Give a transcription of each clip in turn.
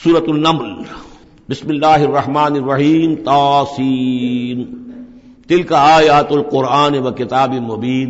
سورۃ النمل بسم اللہ الرحمن الرحیم طاسین تلک آیات القرآن و کتاب مبین،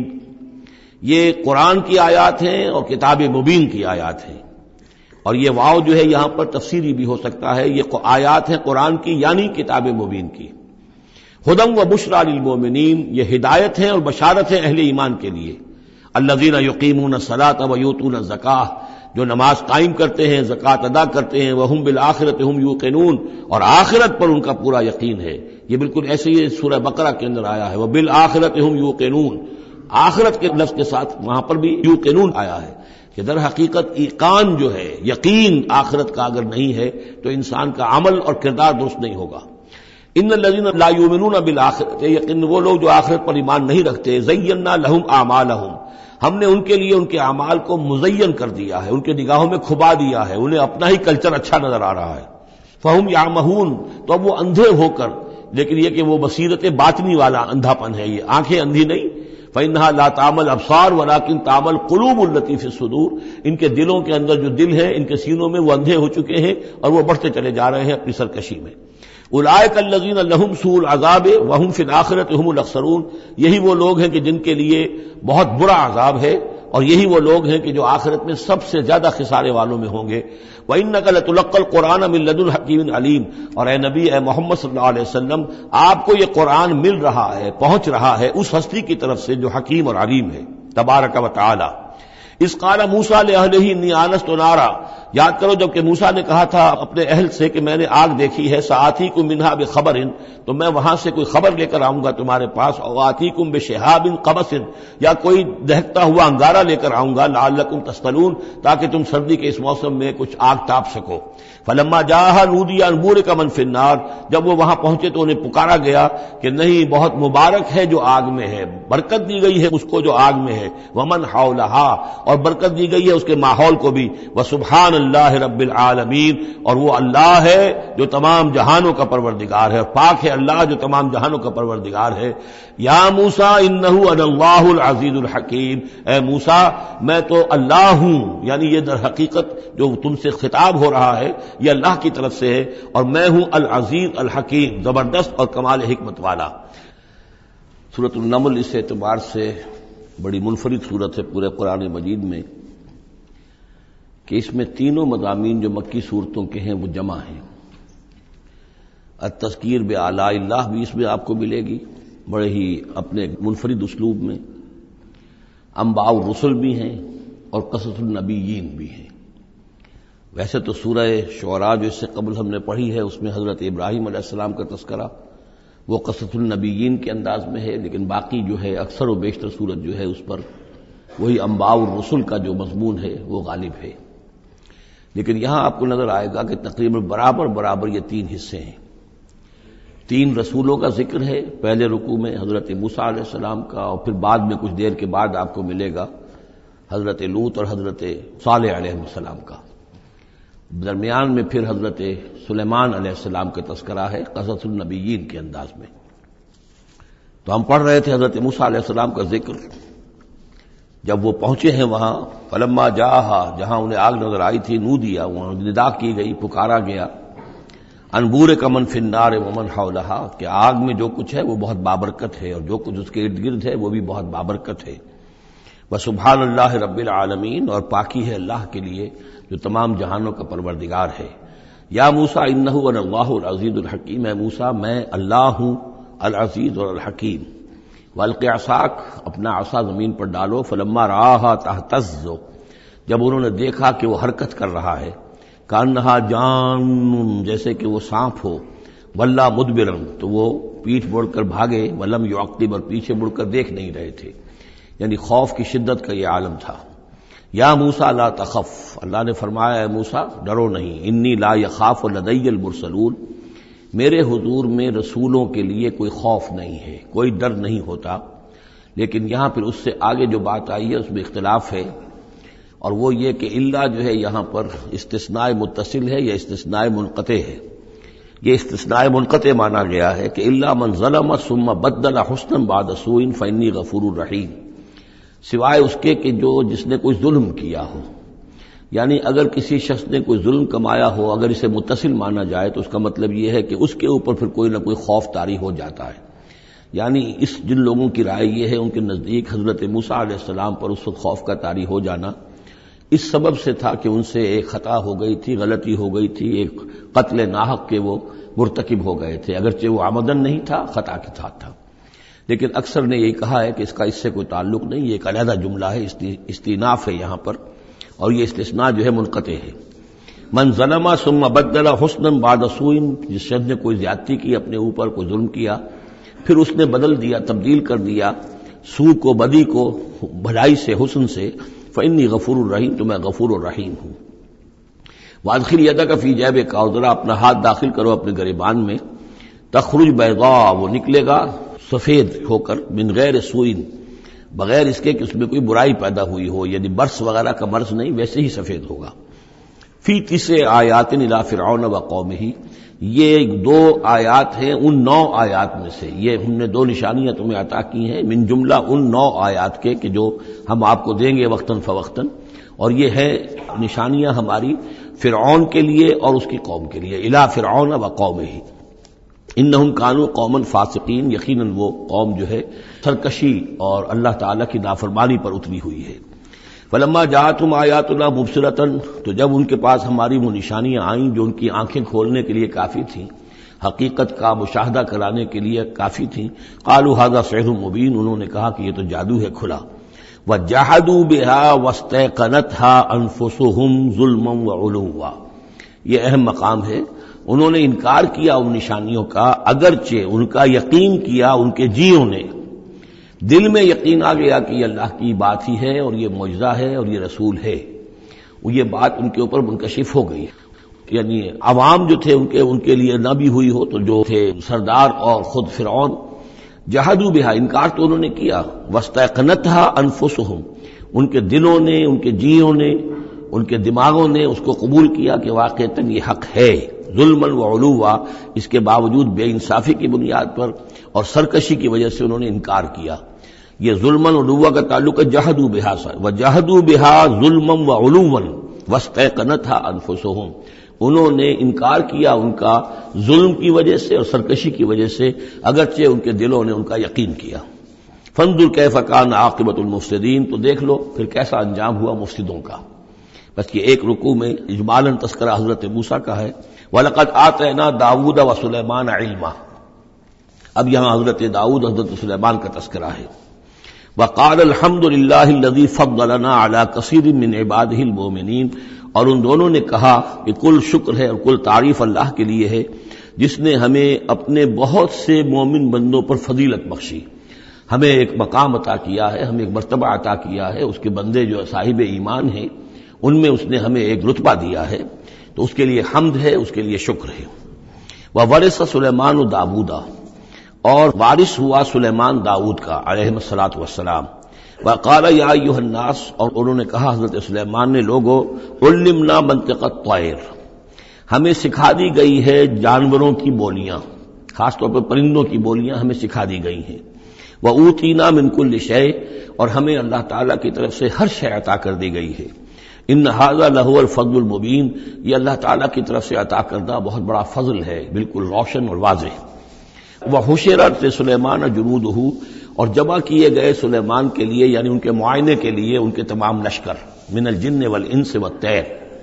یہ قرآن کی آیات ہیں اور کتاب مبین کی آیات ہیں، اور یہ واو جو ہے یہاں پر تفسیری بھی ہو سکتا ہے، یہ آیات ہیں قرآن کی یعنی کتاب مبین کی۔ ہدی و بشریٰ للمؤمنین، یہ ہدایت ہے اور بشارت ہے اہل ایمان کے لیے۔ الذین یقیمون الصلاۃ و یؤتون الزکاۃ، جو نماز قائم کرتے ہیں، زکوٰۃ ادا کرتے ہیں، وہم بالآخرۃ ہم یوقنون، اور آخرت پر ان کا پورا یقین ہے۔ یہ بالکل ایسے ہی سورہ بقرہ کے اندر آیا ہے، وبالآخرۃ ہم یوقنون، آخرت کے لفظ کے ساتھ وہاں پر بھی یوقنون آیا ہے کہ در حقیقت ایقان جو ہے، یقین آخرت کا اگر نہیں ہے تو انسان کا عمل اور کردار درست نہیں ہوگا۔ ان الذین لا یؤمنون بالآخرۃ، یقین وہ لوگ جو آخرت پر ایمان نہیں رکھتے، زینا لہم اعمالہم، ہم نے ان کے لیے ان کے اعمال کو مزین کر دیا ہے، ان کے نگاہوں میں کھبا دیا ہے، انہیں اپنا ہی کلچر اچھا نظر آ رہا ہے۔ فہم یعمہون، تو اب وہ اندھے ہو کر، لیکن یہ کہ وہ بصیرت باطنی والا اندھا پن ہے، یہ آنکھیں اندھی نہیں۔ فإنها لا تعمى الابصار ولكن تعمى القلوب التي في الصدور، ان کے دلوں کے اندر جو دل ہے، ان کے سینوں میں وہ اندھے ہو چکے ہیں اور وہ بڑھتے چلے جا رہے ہیں اپنی سرکشی میں۔ اولئک الذین لهم سوء العذاب وهم في الآخرة هم الاخسرون، یہی وہ لوگ ہیں کہ جن کے لیے بہت برا عذاب ہے، اور یہی وہ لوگ ہیں کہ جو آخرت میں سب سے زیادہ خسارے والوں میں ہوں گے۔ وَإِنَّكَ لَتُلَقَّى الْقُرْآنَ مِن لَّدُنْ حَكِيمٍ عَلِيمٍ، اور اے نبی، اے محمد صلی اللہ علیہ وسلم، آپ کو یہ قرآن مل رہا ہے، پہنچ رہا ہے اس ہستی کی طرف سے جو حکیم اور علیم ہے، تبارک و تعالی۔ اذ قال موسیٰ لأہلہ انی آنست نارا، یاد کرو جب کہ موسیٰ نے کہا تھا اپنے اہل سے کہ میں نے آگ دیکھی ہے، سآتیکم منہا بخبر، تو میں وہاں سے کوئی خبر لے کر آؤں گا تمہارے پاس، او آتیکم بشہاب قبس، یا کوئی دہکتا ہوا انگارہ لے کر آؤں گا، لعلکم تصطلون، تاکہ تم سردی کے اس موسم میں کچھ آگ تاپ سکو۔ فلما جاءها نودی ان بورک من فی النار، جب وہ وہاں پہنچے تو انہیں پکارا گیا کہ نہیں، بہت مبارک ہے جو آگ میں ہے، برکت دی گئی ہے اس کو جو آگ میں ہے، ومن حولہا، اور برکت دی گئی ہے اس کے ماحول کو بھی، وسبحان اللہ رب العالمین، اور وہ اللہ ہے جو تمام جہانوں کا پروردگار ہے، اور پاک ہے اللہ جو تمام جہانوں کا پروردگار ہے۔ یا موسیٰ انہ انا اللہ العزیز الحکیم، اے موسیٰ میں تو اللہ ہوں، یعنی یہ در حقیقت جو تم سے خطاب ہو رہا ہے یہ اللہ کی طرف سے ہے، اور میں ہوں العزیز الحکیم، زبردست اور کمال حکمت والا۔ سورۃ النمل اس اعتبار سے بڑی منفرد صورت ہے پورے قرآن مجید میں کہ اس میں تینوں مضامین جو مکی صورتوں کے ہیں وہ جمع ہیں۔ التذکیر بآلاء اللہ بھی اس میں آپ کو ملے گی بڑے ہی اپنے منفرد اسلوب میں، انباء الرسل بھی ہیں اور قصص النبیین بھی ہیں۔ ویسے تو سورہ شعراء جو اس سے قبل ہم نے پڑھی ہے اس میں حضرت ابراہیم علیہ السلام کا تذکرہ وہ قصص النبیین کے انداز میں ہے، لیکن باقی جو ہے اکثر و بیشتر صورت جو ہے اس پر وہی انباء الرسل کا جو مضمون ہے وہ غالب ہے۔ لیکن یہاں آپ کو نظر آئے گا کہ تقریباً برابر یہ تین حصے ہیں، تین رسولوں کا ذکر ہے۔ پہلے رکوع میں حضرت موسیٰ علیہ السلام کا، اور پھر بعد میں کچھ دیر کے بعد آپ کو ملے گا حضرت لوط اور حضرت صالح علیہ السلام کا۔ درمیان میں پھر حضرت سلیمان علیہ السلام کا تذکرہ ہے قصص النبیین کے انداز میں۔ تو ہم پڑھ رہے تھے حضرت موسیٰ علیہ السلام کا ذکر، جب وہ پہنچے ہیں وہاں، فلما جاءہا، جہاں انہیں آگ نظر آئی تھی، نودیا، وہاں ندا کی گئی، پکارا گیا، ان بورک من فی النار ومن حولہا، کہ آگ میں جو کچھ ہے وہ بہت بابرکت ہے اور جو کچھ اس کے ارد گرد ہے وہ بھی بہت بابرکت ہے۔ وسبحان اللہ رب العالمین، اور پاکی ہے اللہ کے لیے جو تمام جہانوں کا پروردگار ہے۔ یا موسیٰ انہ انا اللہ العزیز الحکیم، اے موسیٰ میں اللہ ہوں العزیز اور الحکیم۔ والق عصاک، اپنا عصا زمین پر ڈالو، فلما رآہا تہتز، جب انہوں نے دیکھا کہ وہ حرکت کر رہا ہے، کانہا جان، جیسے کہ وہ سانپ ہو، ولا مدبرا، تو وہ پیٹھ موڑ کر بھاگے، ولم یعقب، اور پیچھے مڑ کر دیکھ نہیں رہے تھے، یعنی خوف کی شدت کا یہ عالم تھا۔ یا موسیٰ لا تخف، اللہ نے فرمایا اے موسیٰ ڈرو نہیں، انی لا یخاف لدی المرسلون، میرے حضور میں رسولوں کے لیے کوئی خوف نہیں ہے، کوئی ڈر نہیں ہوتا۔ لیکن یہاں پھر اس سے آگے جو بات آئی ہے اس میں اختلاف ہے، اور وہ یہ کہ الا جو ہے یہاں پر استثناء متصل ہے یا استثناء منقطع ہے۔ یہ استثناء منقطع مانا گیا ہے کہ الا من ظلم ثم بدل حسنا بعد سوء فانی غفور رحیم، سوائے اس کے کہ جو جس نے کوئی ظلم کیا ہو، یعنی اگر کسی شخص نے کوئی ظلم کمایا ہو، اگر اسے متصل مانا جائے تو اس کا مطلب یہ ہے کہ اس کے اوپر پھر کوئی نہ کوئی خوف طاری ہو جاتا ہے. یعنی جن لوگوں کی رائے یہ ہے، ان کے نزدیک حضرت موسیٰ علیہ السلام پر اس وقت خوف کا طاری ہو جانا اس سبب سے تھا کہ ان سے ایک خطا ہو گئی تھی، غلطی ہو گئی تھی، ایک قتل ناحق کے وہ مرتکب ہو گئے تھے، اگرچہ وہ عمدن نہیں تھا، خطا کے ساتھ تھا. لیکن اکثر نے یہ کہا ہے کہ اس کا اس سے کوئی تعلق نہیں، یہ ایک علیحدہ جملہ ہے، استئناف ہے یہاں پر، اور یہ استثناء جو ہے منقطع ہے. من ظلم ثم بدل حسنا بعد سوء، جس شخص نے کوئی زیادتی کی اپنے اوپر، کوئی ظلم کیا، پھر اس نے بدل دیا، تبدیل کر دیا سوء کو، بدی کو، بھلائی سے، حسن سے، فإنی غفور الرحیم، تو میں غفور الرحیم ہوں. وادخل یدک فی جیبک، اور ذرا اپنا ہاتھ داخل کرو اپنے گریبان میں، تخرج بیضاء، وہ نکلے گا سفید ہو کر، من غیر سوء، بغیر اس کے کہ اس میں کوئی برائی پیدا ہوئی ہو، یعنی برس وغیرہ کا مرض نہیں، ویسے ہی سفید ہوگا. فی 9 آیات الی فرعون وقومہ، یہ 2 آیات ہیں ان 9 آیات میں سے. یہ ہم نے 2 نشانیاں تمہیں عطا کی ہیں من جملہ ان 9 آیات کے کہ جو ہم آپ کو دیں گے وقتاً فوقتاً، اور یہ ہے نشانیاں ہماری فرعون کے لیے اور اس کی قوم کے لیے. الی فرعون وقومہ انہم کانوا قوما فاسقین، یقیناً وہ قوم جو ہے سرکشی اور اللہ تعالیٰ کی نافرمانی پر اتری ہوئی ہے. فلما جاءتهم آیاتنا مبصرة، تو جب ان کے پاس ہماری وہ نشانیاں آئیں جو ان کی آنکھیں کھولنے کے لیے کافی تھیں، حقیقت کا مشاہدہ کرانے کے لیے کافی تھیں، قالوا هذا سحر مبین، انہوں نے کہا کہ یہ تو جادو ہے کھلا. وجحدوا بها واستيقنتها انفسهم ظلما وعلوا، یہ اہم مقام ہے. انہوں نے انکار کیا ان نشانیوں کا، اگرچہ ان کا یقین کیا ان کے جیوں نے، دل میں یقین آ گیا کہ یہ اللہ کی بات ہی ہے اور یہ معجزہ ہے اور یہ رسول ہے. وہ یہ بات ان کے اوپر منکشف ہو گئی. یعنی عوام جو تھے ان کے لیے نہ بھی ہوئی ہو تو جو تھے سردار اور خود فرعون، جحدوا بہا، انکار تو انہوں نے کیا، واستيقنتها انفسهم، ان کے دلوں نے، ان کے جیوں نے، ان کے دماغوں نے اس کو قبول کیا کہ واقعتاً یہ حق ہے. ظلما وعلوا، اس کے باوجود بے انصافی کی بنیاد پر اور سرکشی کی وجہ سے انہوں نے انکار کیا. یہ ظلما وعلوا کا تعلق ہے جحدوا بہا سے، وجحدوا بہا ظلما وعلوا واستيقنتها انفسهم، انہوں نے انکار کیا ان کا ظلم کی وجہ سے اور سرکشی کی وجہ سے، اگرچہ ان کے دلوں نے ان کا یقین کیا. فانظر کیف کان عاقبۃ المفسدین، تو دیکھ لو پھر کیسا انجام ہوا مفسدوں کا. بس یہ ایک رکوع میں اجمالاً تذکرہ حضرت موسیٰ کا ہے. وَلَقَدْ آتَيْنَا دَاوُودَ وَسُلَيْمَانَ عِلْمًا، اب یہاں حضرت داؤد، حضرت سلیمان کا تذکرہ ہے. وَقَالَ الْحَمْدُ لِلَّهِ الَّذِي فَضَّلَنَا عَلَى كَثِيرٍ مِّنْ عِبَادِهِ الْمُؤْمِنِينَ، اور ان دونوں نے کہا کہ کل شکر ہے اور کل تعریف اللہ کے لیے ہے جس نے ہمیں اپنے بہت سے مومن بندوں پر فضیلت بخشی، ہمیں ایک مقام عطا کیا ہے، ہمیں ایک مرتبہ عطا کیا ہے. اس کے بندے جو صاحب ایمان ہیں ان میں اس نے ہمیں ایک رتبہ دیا ہے، تو اس کے لیے حمد ہے، اس کے لیے شکر ہے. وَوَرِثَ سُلَيْمَانُ دَاوُودَ، اور وارث ہوا سلیمان داؤد کا علیہ الصلاۃ والسلام. وَقَالَ يَا أَيُّهَا النَّاسُ، اور انہوں نے کہا حضرت سلیمان نے، لوگو عُلِّمْنَا مَنطِقَ الطَّيْرِ، ہمیں سکھا دی گئی ہے جانوروں کی بولیاں، خاص طور پر پرندوں کی بولیاں ہمیں سکھا دی گئی ہیں. وَأُوتِينَا مِن كُلِّ شَيْءٍ، اور ہمیں اللہ تعالیٰ کی طرف سے ہر شے عطا کر دی گئی ہے. ان ھذا لہو الفضل المبین، یہ اللہ تعالیٰ کی طرف سے عطا کردہ بہت بڑا فضل ہے، بالکل روشن اور واضح. وحشرت سلیمان جنودہ، اور جمع کیے گئے سلیمان کے لیے، یعنی ان کے معائنے کے لیے، ان کے تمام لشکر، من الجن والانس والطیر،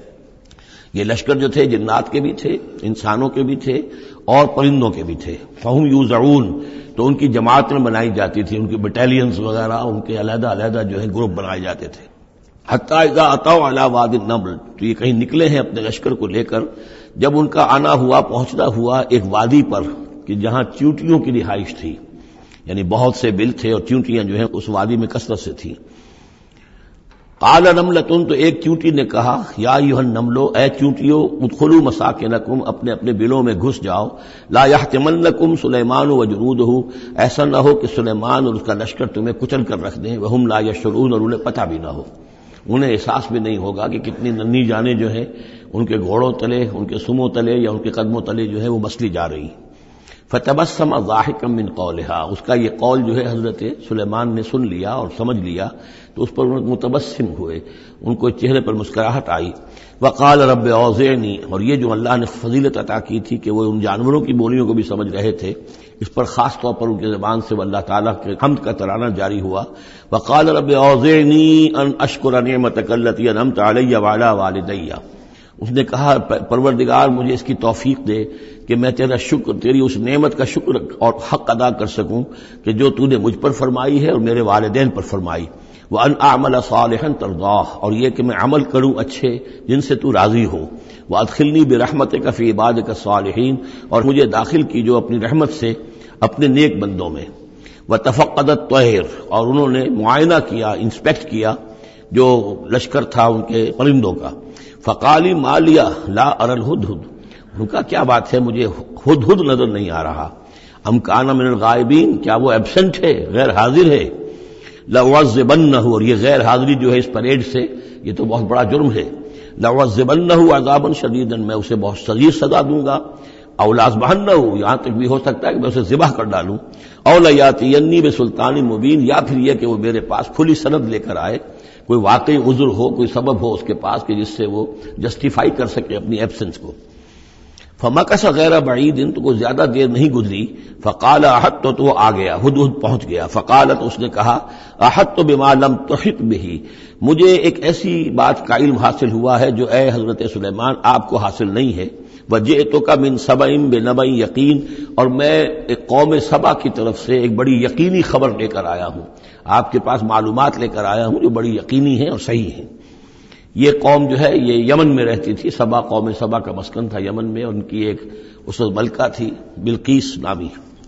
یہ لشکر جو تھے جنات کے بھی تھے، انسانوں کے بھی تھے اور پرندوں کے بھی تھے. فہم یوزعون، تو ان کی جماعتیں بنائی جاتی تھی، ان کی بٹالینز وغیرہ، ان کے علیحدہ علیحدہ جو ہے گروپ بنائے جاتے تھے. حتیٰ اذا اتوا علی وادی النمل، تو یہ کہیں نکلے ہیں اپنے لشکر کو لے کر، جب ان کا آنا ہوا، پہنچنا ہوا ایک وادی پر کہ جہاں چیونٹیوں کی رہائش تھی، یعنی بہت سے بل تھے اور چیونٹیاں جو ہیں اس وادی میں کثرت سے تھیں. قال نملۃ، تو ایک چیونٹی نے کہا، یا ایھا النمل، اے چیونٹیوں، ادخلوا مساکنکم، اپنے اپنے بلوں میں گھس جاؤ. لا یحطمنکم سلیمان وجنودہ، ایسا نہ ہو کہ سلیمان اور اس کا لشکر تمہیں کچل کر رکھ دیں. وہم لا یشعرون، اور انہیں پتہ بھی نہ ہو، انہیں احساس بھی نہیں ہوگا کہ کتنی ننھی جانیں جو ہیں ان کے گھوڑوں تلے، ان کے سموں تلے یا ان کے قدموں تلے جو ہے وہ مسلی جا رہی. فتبسم ضاحكا من قولها، اس کا یہ قول جو ہے حضرت سلیمان نے سن لیا اور سمجھ لیا تو اس پر متبسم ہوئے، ان کو چہرے پر مسکراہٹ آئی. وقال رب اوزعنی، اور یہ جو اللہ نے فضیلت عطا کی تھی کہ وہ ان جانوروں کی بولیوں کو بھی سمجھ رہے تھے، اس پر خاص طور پر ان کی زبان سے وہ اللہ تعالیٰ کے حمد کا ترانہ جاری ہوا. وقال رب اوزعنی ان اشکر نعمتک التی انعمت علی وعلی والدی، اس نے کہا پروردگار مجھے اس کی توفیق دے کہ میں تیرا شکر، تیری اس نعمت کا شکر اور حق ادا کر سکوں کہ جو تو نے مجھ پر فرمائی ہے اور میرے والدین پر فرمائی. وَأَنْ أَعْمَلَ صَالِحًا تَرْضَاهُ، اور یہ کہ میں عمل کروں اچھے جن سے تو راضی ہو. وَأَدْخِلْنِي بِرَحْمَتِكَ فِي عِبَادِكَ الصَّالِحِينَ، اور مجھے داخل کیجو اپنی رحمت سے اپنے نیک بندوں میں. وَتَفَقَّدَ الطَّيْرَ، اور انہوں نے معائنہ کیا، انسپیکٹ کیا جو لشکر تھا ان کے پرندوں کا. فَقَالِ مَا لِيَ لَا أَرَى الْهُدْهُدْ، ان کا کیا بات ہے مجھے ہدہد نظر نہیں آ رہا. ام کان من الغائبین، کیا وہ ایبسنٹ ہے، غیر حاضر ہے. لَأُعَذِّبَنَّهُ، اور یہ غیر حاضری جو ہے اس پریڈ سے یہ تو بہت بڑا جرم ہے. لَأُعَذِّبَنَّهُ عَذَابًا شَدِيدًا، میں اسے بہت شدید سزا دوں گا. او لَأَذْبَحَنَّهُ، یہاں تک بھی ہو سکتا ہے کہ میں اسے ذبح کر ڈالوں. او لَيَأْتِيَنِّي بِسُلْطَانٍ مُبِينٍ، یا پھر یہ کہ وہ میرے پاس کھلی سند لے کر آئے، کوئی واقعی عذر ہو، کوئی سبب ہو اس کے پاس کہ جس سے وہ جسٹیفائی کر سکے اپنی ایبسنس کو. فمکث غیر بعید، تو کوئی زیادہ دیر نہیں گزری. فقال احطت، تو وہ آ گیا، ہدہد پہنچ گیا. فقالت، اس نے کہا احطت بما لم تحط به، مجھے ایک ایسی بات کا علم حاصل ہوا ہے جو اے حضرت سلیمان آپ کو حاصل نہیں ہے. وجئتک من سبأ بنبأ یقین، اور میں ایک قوم سبا کی طرف سے ایک بڑی یقینی خبر لے کر آیا ہوں، آپ کے پاس معلومات لے کر آیا ہوں جو بڑی یقینی ہیں اور صحیح ہیں. یہ قوم جو ہے یہ یمن میں رہتی تھی، سبا، قوم سبا کا مسکن تھا یمن میں، ان کی ایک اس وقت ملکہ تھی بلقیس نامی.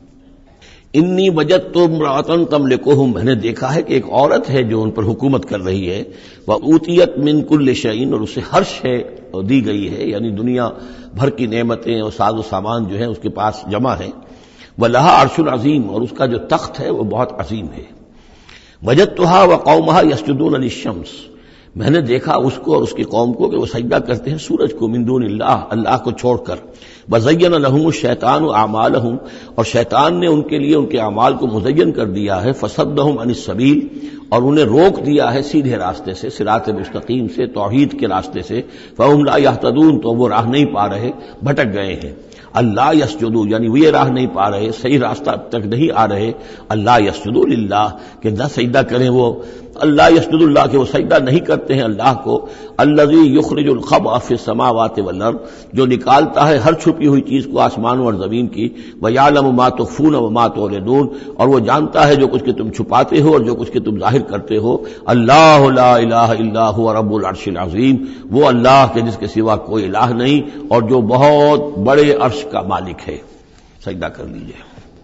انی وجدت امرأۃ تملکہم، میں نے دیکھا ہے کہ ایک عورت ہے جو ان پر حکومت کر رہی ہے. وأوتیت من کل شیء، اور اسے ہر شے دی گئی ہے، یعنی دنیا بھر کی نعمتیں اور ساز و سامان جو ہیں اس کے پاس جمع ہیں. ولہا عرش عظیم، اور اس کا جو تخت ہے وہ بہت عظیم ہے. وجدتها وقومها یسجدون للشمس، میں نے دیکھا اس کو اور اس کی قوم کو کہ وہ سجدہ کرتے ہیں سورج کو، من دون اللہ، اللہ کو چھوڑ کر. وزین لهم الشیطان اعمالهم، اور شیطان نے ان کے لیے ان کے اعمال کو مزین کر دیا ہے. فصدهم عن السبیل، اور انہیں روک دیا ہے سیدھے راستے سے، صراط مستقیم سے، توحید کے راستے سے. فهم لا يهتدون، تو وہ راہ نہیں پا رہے، بھٹک گئے ہیں. اللہ یسجدو، یعنی وہ یہ راہ نہیں پا رہے، صحیح راستہ تک نہیں آ رہے. اللہ یسجدو للہ، کہ نہ سجدہ کریں وہ اللہ یسجد اللہ، کہ وہ سجدہ نہیں کرتے ہیں اللہ کو. الذی یخرج الخبء فی السماوات والارض، جو نکالتا ہے ہر چھپی ہوئی چیز کو آسمانوں اور زمین کی. ویعلم ما تخفون وما تعلنون، اور وہ جانتا ہے جو کچھ کہ تم چھپاتے ہو اور جو کچھ کہ تم ظاہر کرتے ہو. اللہ لا الہ الا هو رب العرش العظیم، وہ اللہ کے جس کے سوا کوئی الہ نہیں اور جو بہت بڑے عرش کا مالک ہے. سجدہ کر لیجیے.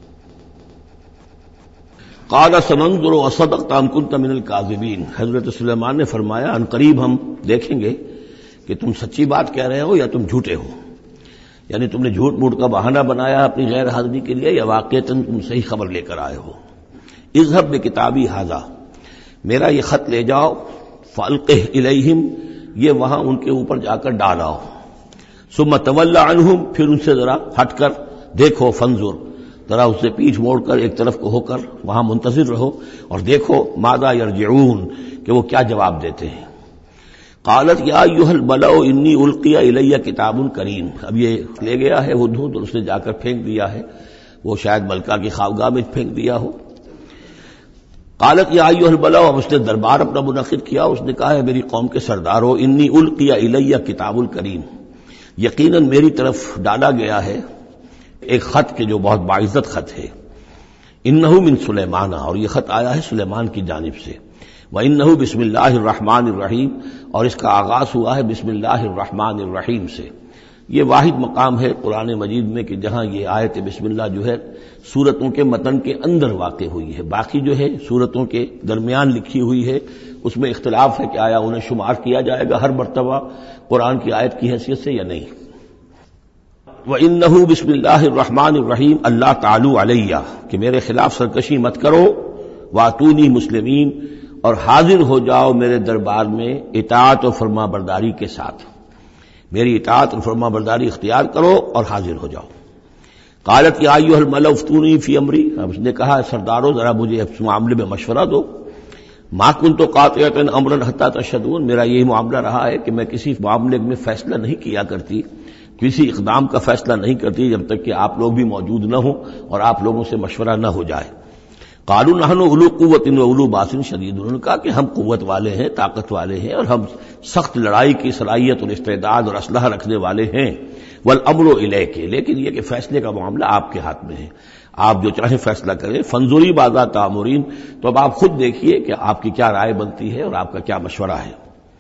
قال سننظر اصدقت ام كنت من الكاذبین، حضرت سلیمان نے فرمایا ان قریب ہم دیکھیں گے کہ تم سچی بات کہہ رہے ہو یا تم جھوٹے ہو، یعنی تم نے جھوٹ موٹ کا بہانہ بنایا اپنی غیر حاضری کے لیے یا واقعتاً تم صحیح خبر لے کر آئے ہو. اذهب بکتابی ھذا، میرا یہ خط لے جاؤ. فالقہ الیہم، یہ وہاں ان کے اوپر جا کر ڈالاؤ. ثم تول عنہم، پھر ان سے ذرا ہٹ کر دیکھو. فانظر، ذرا اس سے پیٹھ موڑ کر ایک طرف کو ہو کر وہاں منتظر رہو اور دیکھو. ماذا یرجعون، کہ وہ کیا جواب دیتے ہیں. قالت یا ایھا الملأ انی القی الی کتاب کریم، اب یہ لے گیا ہے ہدہد اور اس نے جا کر پھینک دیا ہے، وہ شاید ملکہ کی خوابگاہ میں پھینک دیا ہو. قالت یا ایھا الملأ، اب اس نے دربار اپنا منعقد کیا، اس نے کہا ہے میری قوم کے سردارو، انی القی الی کتاب کریم، یقیناً میری طرف ڈالا گیا ہے ایک خط کے جو بہت باعزت خط ہے. انہ من سلیمان، اور یہ خط آیا ہے سلیمان کی جانب سے. وانہ بسم اللہ الرحمن الرحیم، اور اس کا آغاز ہوا ہے بسم اللہ الرحمن الرحیم سے. یہ واحد مقام ہے قرآن مجید میں کہ جہاں یہ آیت بسم اللہ جو ہے سورتوں کے متن کے اندر واقع ہوئی ہے. باقی جو ہے سورتوں کے درمیان لکھی ہوئی ہے، اس میں اختلاف ہے کہ آیا انہیں شمار کیا جائے گا ہر مرتبہ قرآن کی آیت کی حیثیت سے یا نہیں. وَإِنَّهُ بسم اللہ الرحمن الرحیم اللہ تعالی علیہ، کہ میرے خلاف سرکشی مت کرو. وَأْتُونِي مسلمین، اور حاضر ہو جاؤ میرے دربار میں اطاعت و فرما برداری کے ساتھ، میری اطاعت اور فرما برداری اختیار کرو اور حاضر ہو جاؤ. قالت یا ایھا الملأ افتونی فی امری، اب اس نے کہا سردارو ذرا مجھے اس معاملے میں مشورہ دو. ما کنت قاطعۃ امرا حتی تشہدون، میرا یہی معاملہ رہا ہے کہ میں کسی معاملے میں فیصلہ نہیں کیا کرتی، کسی اقدام کا فیصلہ نہیں کرتی جب تک کہ آپ لوگ بھی موجود نہ ہوں اور آپ لوگوں سے مشورہ نہ ہو جائے. قالوا نحن اولو قوت و اولو باس شدید، انہوں نے کہا کہ ہم قوت والے ہیں، طاقت والے ہیں، اور ہم سخت لڑائی کی صلاحیت اور استعداد اور اسلحہ رکھنے والے ہیں. والامر الیک، لیکن یہ کہ فیصلے کا معاملہ آپ کے ہاتھ میں ہے، آپ جو چاہیں فیصلہ کریں. فانظری ماذا تأمرین، تو اب آپ خود دیکھیے کہ آپ کی کیا رائے بنتی ہے اور آپ کا کیا مشورہ ہے.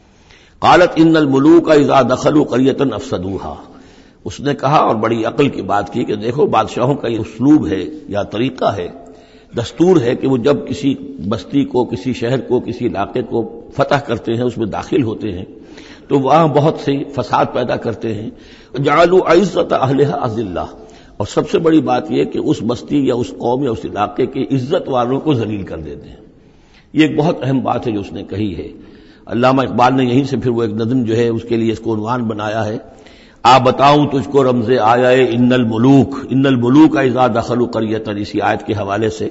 قالت ان الملوک اذا دخلوا قریۃ افسدوها، اس نے کہا اور بڑی عقل کی بات کی کہ دیکھو بادشاہوں کا یہ اسلوب ہے یا طریقہ ہے، دستور ہے کہ وہ جب کسی بستی کو، کسی شہر کو، کسی علاقے کو فتح کرتے ہیں، اس میں داخل ہوتے ہیں تو وہاں بہت سے فساد پیدا کرتے ہیں. جعلوا عزت اہلھا اذلہ، اور سب سے بڑی بات یہ کہ اس بستی یا اس قوم یا اس علاقے کے عزت والوں کو ذلیل کر دیتے ہیں. یہ ایک بہت اہم بات ہے جو اس نے کہی ہے. علامہ اقبال نے یہیں سے پھر وہ ایک نظم جو ہے اس کے لیے اس کو عنوان بنایا ہے، آ بتاؤں تجھ کو رمز آیا ان الملوک اذا دخلوا قریۃ، اسی آیت کے حوالے سے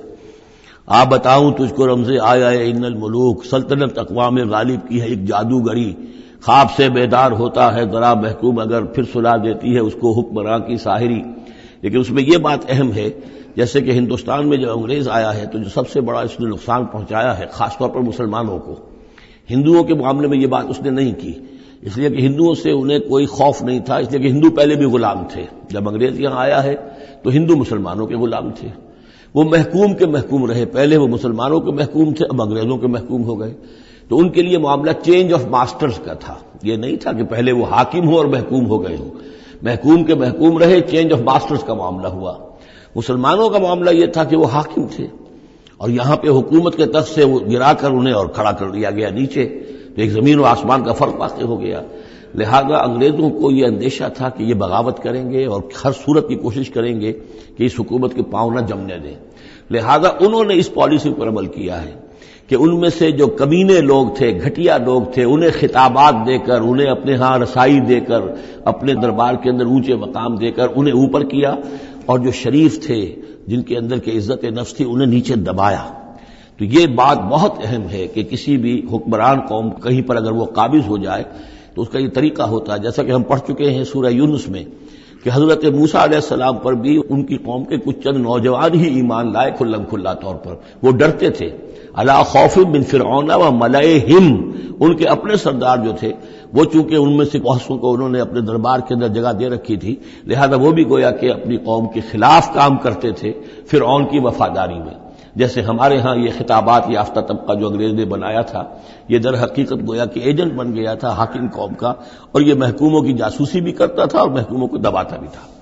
آ بتاؤں تجھ کو رمز آیا ان الملوک، سلطنت اقوام غالب کی ہے ایک جادوگری، خواب سے بیدار ہوتا ہے ذرا محکوم اگر پھر سلا دیتی ہے اس کو حکمراں کی ساحری. لیکن اس میں یہ بات اہم ہے جیسے کہ ہندوستان میں جب انگریز آیا ہے تو جو سب سے بڑا اس نے نقصان پہنچایا ہے خاص طور پر مسلمانوں کو. ہندوؤں کے معاملے میں یہ بات اس نے نہیں کی، اس لیے کہ ہندوؤں سے انہیں کوئی خوف نہیں تھا، اس لیے کہ ہندو پہلے بھی غلام تھے. جب انگریز یہاں آیا ہے تو ہندو مسلمانوں کے غلام تھے، وہ محکوم کے محکوم رہے. پہلے وہ مسلمانوں کے محکوم تھے، اب انگریزوں کے محکوم ہو گئے. تو ان کے لیے معاملہ چینج آف ماسٹرز کا تھا، یہ نہیں تھا کہ پہلے وہ حاکم ہو اور محکوم ہو گئے ہوں. محکوم کے محکوم رہے، چینج آف ماسٹرز کا معاملہ ہوا. مسلمانوں کا معاملہ یہ تھا کہ وہ حاکم تھے اور یہاں پہ حکومت کے تخت سے وہ گرا کر انہیں اور کھڑا کر دیا گیا نیچے، تو ایک زمین و آسمان کا فرق واقع ہو گیا. لہذا انگریزوں کو یہ اندیشہ تھا کہ یہ بغاوت کریں گے اور ہر صورت کی کوشش کریں گے کہ اس حکومت کے پاؤں نہ جمنے دیں. لہذا انہوں نے اس پالیسی پر عمل کیا ہے کہ ان میں سے جو کمینے لوگ تھے، گھٹیا لوگ تھے، انہیں خطابات دے کر، انہیں اپنے ہاں رسائی دے کر، اپنے دربار کے اندر اونچے مقام دے کر انہیں اوپر کیا، اور جو شریف تھے جن کے اندر کے عزت نفس تھی انہیں نیچے دبایا. تو یہ بات بہت اہم ہے کہ کسی بھی حکمران قوم کہیں پر اگر وہ قابض ہو جائے تو اس کا یہ طریقہ ہوتا ہے، جیسا کہ ہم پڑھ چکے ہیں سورہ یونس میں کہ حضرت موسیٰ علیہ السلام پر بھی ان کی قوم کے کچھ چند نوجوان ہی ایمان لائے کھلم کھلا طور پر. وہ ڈرتے تھے، الا خوف من فرعون و ملئہم، ان کے اپنے سردار جو تھے وہ چونکہ ان میں سے بہت سو کو انہوں نے اپنے دربار کے اندر جگہ دے رکھی تھی، لہذا وہ بھی گویا کہ اپنی قوم کے خلاف کام کرتے تھے فرعون کی وفاداری میں. جیسے ہمارے ہاں یہ خطابات یافتہ طبقہ جو انگریز نے بنایا تھا، یہ در حقیقت گویا کہ ایجنٹ بن گیا تھا حاکم قوم کا، اور یہ محکوموں کی جاسوسی بھی کرتا تھا اور محکوموں کو دباتا بھی تھا.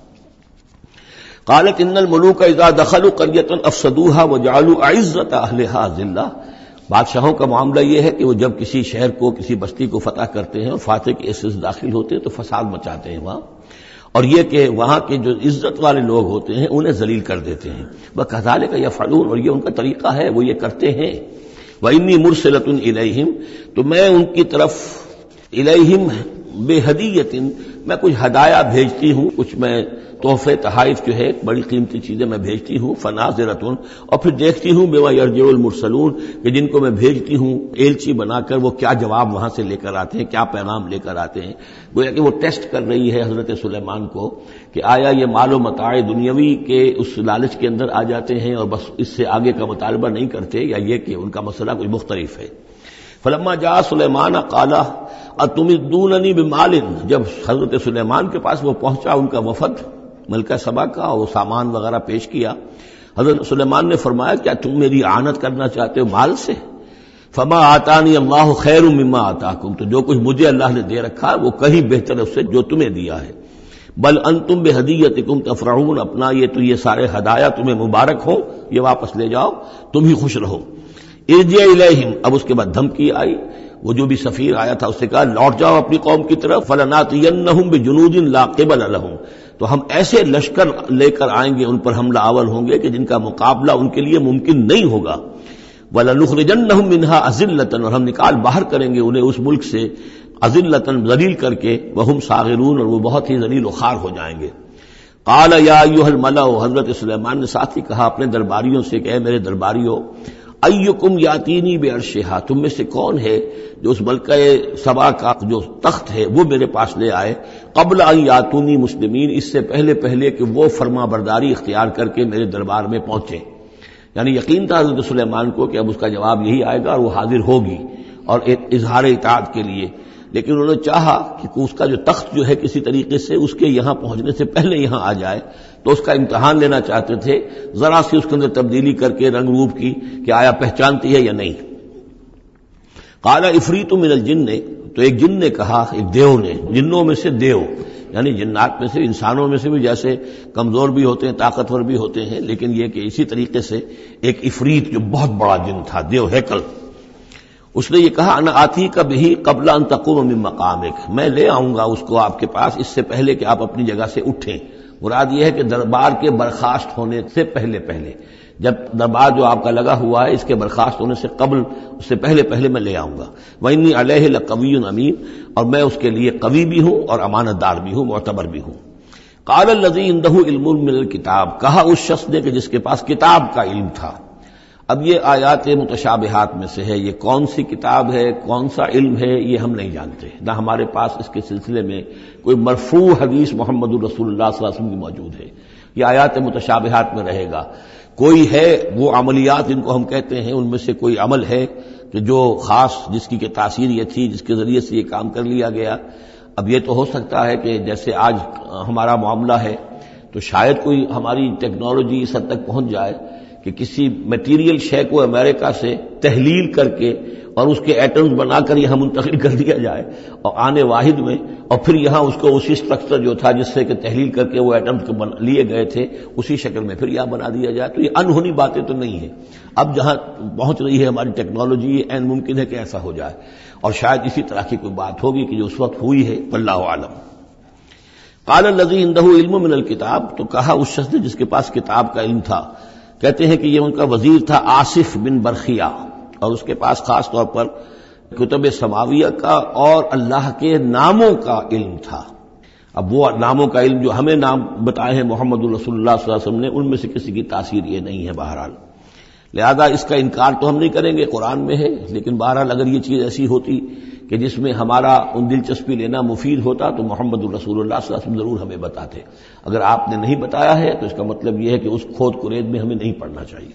قالت ان الملوک اذا دخلوا قریۃ افسدوها وجعلوا عزت اہلھا ذلہ، بادشاہوں کا معاملہ یہ ہے کہ وہ جب کسی شہر کو، کسی بستی کو فتح کرتے ہیں اور فاتح کے حصے سے داخل ہوتے ہیں تو فساد مچاتے ہیں وہاں، اور یہ کہ وہاں کے جو عزت والے لوگ ہوتے ہیں انہیں ذلیل کر دیتے ہیں. وَكَذَلِكَ يَفْعَلُونَ، اور یہ ان کا طریقہ ہے، وہ یہ کرتے ہیں. وَإِنِّي مُرْسِلَةٌ إِلَيْهِمْ، تو میں ان کی طرف إِلَيْهِمْ بِهَدِيَّةٍ، میں کچھ ہدایہ بھیجتی ہوں، کچھ میں تحفے تحائف جو ہے بڑی قیمتی چیزیں میں بھیجتی ہوں. فَنَاظِرَةٌ، اور پھر دیکھتی ہوں بِمَا يَرْجِعُ الْمُرْسَلُونَ، کہ جن کو میں بھیجتی ہوں ایلچی بنا کر وہ کیا جواب وہاں سے لے کر آتے ہیں، کیا پیغام لے کر آتے ہیں. گویا کہ وہ ٹیسٹ کر رہی ہے حضرت سلیمان کو کہ آیا یہ مال و متاع دنیاوی کے اس لالچ کے اندر آ جاتے ہیں اور بس اس سے آگے کا مطالبہ نہیں کرتے، یا یہ کہ ان کا مسئلہ کوئی مختلف ہے. فلما جاء سلیمان قال اتمدوننی بمال، جب حضرت سلیمان کے پاس وہ پہنچا ان کا وفد ملکہ سبا کا، اور وہ سامان وغیرہ پیش کیا، حضرت سلیمان نے فرمایا کیا تم میری اعانت کرنا چاہتے ہو مال سے؟ فما آتانی اللہ خیر مما آتاکم، تو جو کچھ مجھے اللہ نے دے رکھا وہ کہیں بہتر ہے اس سے جو تمہیں دیا ہے. بل انتم بہدیتکم تفرحون، اپنا یہ سارے ہدایہ تمہیں مبارک ہو، یہ واپس لے جاؤ، تم ہی خوش رہو. ارجع الیہم، اب اس کے بعد دھمکی آئی، وہ جو بھی سفیر آیا تھا اس سے کہا لوٹ جاؤ اپنی قوم کی طرف. فلناتینہم بجنود لا قبل لہم، تو ہم ایسے لشکر لے کر آئیں گے، ان پر حملہ آور ہوں گے کہ جن کا مقابلہ ان کے لیے ممکن نہیں ہوگا. وَلَنُخْرِجَنَّهُم مِّنْهَا أَذِلَّةً، اور ہم نکال باہر کریں گے انہیں اس ملک سے أَذِلَّةً، ذلیل کر کے، وَهُمْ صَاغِرُونَ، اور وہ بہت ہی ذلیل و خوار ہو جائیں گے. قال یا ایھا الملأ، حضرت سلیمان نے ساتھ ہی کہا اپنے درباریوں سے کہ اے میرے درباریوں، ایکم یاتینی بعرشھا، تم میں سے کون ہے جو اس ملکہ سبا کا جو تخت ہے وہ میرے پاس لے آئے، قبل ان یاتونی مسلمین، اس سے پہلے کہ وہ فرما برداری اختیار کر کے میرے دربار میں پہنچے۔ یعنی یقین تھا حضرت سلیمان کو کہ اب اس کا جواب یہی آئے گا اور وہ حاضر ہوگی اور اظہار اطاعت کے لیے، لیکن انہوں نے چاہا کہ اس کا جو تخت جو ہے کسی طریقے سے اس کے یہاں پہنچنے سے پہلے یہاں آ جائے، تو اس کا امتحان لینا چاہتے تھے، ذرا سی اس کے اندر تبدیلی کر کے رنگ روپ کی کہ آیا پہچانتی ہے یا نہیں۔ قال عفریت من الجن، تو ایک جن نے کہا، ایک دیو نے، جنوں میں سے دیو یعنی جنات میں سے، انسانوں میں سے بھی جیسے کمزور بھی ہوتے ہیں طاقتور بھی ہوتے ہیں، لیکن یہ کہ اسی طریقے سے ایک عفریت جو بہت بڑا جن تھا، دیو ہیکل، اس نے یہ کہا انا آتی کا بھی قبل ان تقوم من مقامک، میں لے آؤں گا اس کو آپ کے پاس اس سے پہلے کہ آپ اپنی جگہ سے اٹھیں۔ مراد یہ ہے کہ دربار کے برخاست ہونے سے پہلے جب دربار جو آپ کا لگا ہوا ہے اس کے برخاست ہونے سے قبل، اس سے پہلے میں لے آؤں گا۔ وانی علیہ لقوی امین، اور میں اس کے لیے قوی بھی ہوں اور امانت دار بھی ہوں، معتبر بھی ہوں۔ قال الذی عنده علم من الکتاب، کہا اس شخص نے کہ جس کے پاس کتاب کا علم تھا۔ اب یہ آیات متشابہات میں سے ہے، یہ کون سی کتاب ہے، کون سا علم ہے، یہ ہم نہیں جانتے، نہ ہمارے پاس اس کے سلسلے میں کوئی مرفوع حدیث محمد الرسول اللہ صلی اللہ علیہ وسلم کی موجود ہے۔ یہ آیات متشابہات میں رہے گا۔ کوئی ہے وہ عملیات جن کو ہم کہتے ہیں، ان میں سے کوئی عمل ہے کہ جو خاص جس کی کہ تاثیر یہ تھی، جس کے ذریعے سے یہ کام کر لیا گیا۔ اب یہ تو ہو سکتا ہے کہ جیسے آج ہمارا معاملہ ہے تو شاید کوئی ہماری ٹیکنالوجی اس حد تک پہنچ جائے کہ کسی میٹیریل شے کو امریکہ سے تحلیل کر کے اور اس کے ایٹمز بنا کر یہاں منتقل کر دیا جائے اور آنے واحد میں، اور پھر یہاں اس کو اسی اسٹرکچر جو تھا جس سے کہ تحلیل کر کے وہ ایٹمز لیے گئے تھے اسی شکل میں پھر یہاں بنا دیا جائے، تو یہ انہونی باتیں تو نہیں ہیں۔ اب جہاں پہنچ رہی ہے ہماری ٹیکنالوجی، یہ عین ممکن ہے کہ ایسا ہو جائے، اور شاید اسی طرح کی کوئی بات ہوگی کہ جو اس وقت ہوئی ہے، واللہ اعلم۔ قال الذی عنده علم من الکتاب، تو کہا اس شخص نے جس کے پاس کتاب کا علم تھا، کہتے ہیں کہ یہ ان کا وزیر تھا آصف بن برخیہ، اور اس کے پاس خاص طور پر کتب سماویہ کا اور اللہ کے ناموں کا علم تھا۔ اب وہ ناموں کا علم جو ہمیں نام بتائے ہیں محمد الرسول اللہ صلی اللہ علیہ وسلم نے، ان میں سے کسی کی تاثیر یہ نہیں ہے بہرحال، لہذا اس کا انکار تو ہم نہیں کریں گے، قرآن میں ہے، لیکن بہرحال اگر یہ چیز ایسی ہوتی کہ جس میں ہمارا ان دلچسپی لینا مفید ہوتا تو محمد الرسول اللہ صلی اللہ علیہ وسلم ضرور ہمیں بتاتے۔ اگر آپ نے نہیں بتایا ہے تو اس کا مطلب یہ ہے کہ اس کھود کرید میں ہمیں نہیں پڑھنا چاہیے۔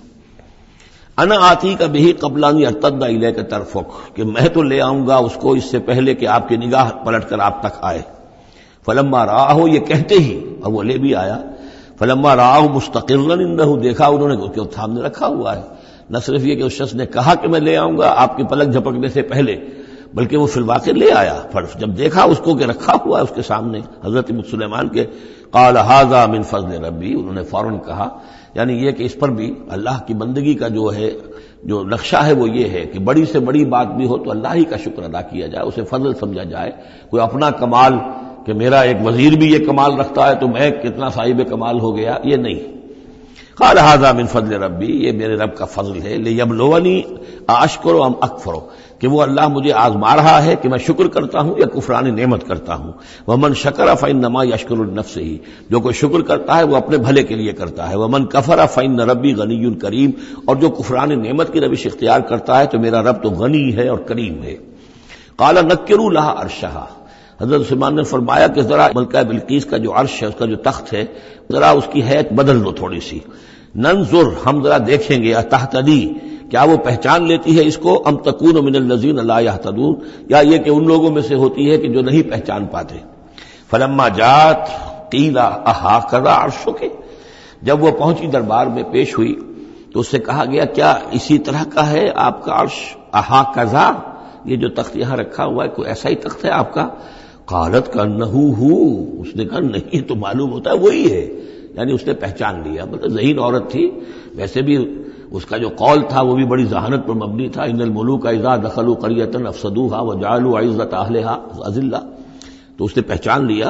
انا آتی کا بھی قبل ان یرتد الیک طرفک، کہ میں تو لے آؤں گا اس کو اس سے پہلے کہ آپ کی نگاہ پلٹ کر آپ تک آئے۔ فلما رآہ، یہ کہتے ہی، اور وہ لے بھی آیا، فلما رآہ مستقرا عنده، دیکھا انہوں نے کہ وہ سامنے رکھا ہوا ہے۔ نہ صرف یہ کہ اس شخص نے کہا کہ میں لے آؤں گا آپ کی پلک جھپکنے سے پہلے، بلکہ وہ فی الواقع لے آیا، جب دیکھا اس کو کہ رکھا ہوا ہے اس کے سامنے حضرت سلیمان کے، قال ھذا من فضل ربی، انہوں نے فوراً کہا، یعنی یہ کہ اس پر بھی اللہ کی بندگی کا جو ہے جو نقشہ ہے وہ یہ ہے کہ بڑی سے بڑی بات بھی ہو تو اللہ ہی کا شکر ادا کیا جائے، اسے فضل سمجھا جائے، کوئی اپنا کمال کہ میرا ایک وزیر بھی یہ کمال رکھتا ہے تو میں کتنا صاحب کمال ہو گیا، یہ نہیں۔ قال ھذا من فضل ربی، یہ میرے رب کا فضل ہے، لیبلونی اشکر ام اکفر، کہ وہ اللہ مجھے آزما رہا ہے کہ میں شکر کرتا ہوں یا کفران نعمت کرتا ہوں۔ ومن شکر فانما یشکر لنفسہ، جو کوئی شکر کرتا ہے وہ اپنے بھلے کے لیے کرتا ہے۔ ومن کفر فان ربی غنی کریم، اور جو کفران نعمت کی روش اختیار کرتا ہے تو میرا رب تو غنی ہے اور کریم ہے۔ قال نکروا لها عرشها، حضرت سلیمان نے فرمایا کہ ذرا ملکہ بلقیس کا جو عرش ہے، اس کا جو تخت ہے، ذرا اس کی حیت بدل دو تھوڑی سی، ننظر، ہم ذرا دیکھیں گے، تہتدی، کیا وہ پہچان لیتی ہے اس کو، ام تکون من الذین لا یہتدون، یا یہ کہ ان لوگوں میں سے ہوتی ہے کہ جو نہیں پہچان پاتے۔ فلما جات قیل اھٰکذا عرشک، جب وہ پہنچی دربار میں پیش ہوئی تو اس سے کہا گیا کیا اسی طرح کا ہے آپ کا عرش، اھٰکذا، یہ جو تخت یہاں رکھا ہوا ہے کوئی ایسا ہی تخت ہے آپ کا؟ قالت کانہ ہو، اس نے کہا نہیں، تو معلوم ہوتا ہے وہی ہے، یعنی اس نے پہچان لیا، مطلب ذہین عورت تھی، ویسے بھی اس کا جو قول تھا وہ بھی بڑی ذہانت پر مبنی تھا، ان الملوک اذا دخلوا قریۃ افسدوها وجعلوا عزۃ اہلها اذلہ، تو اس نے پہچان لیا،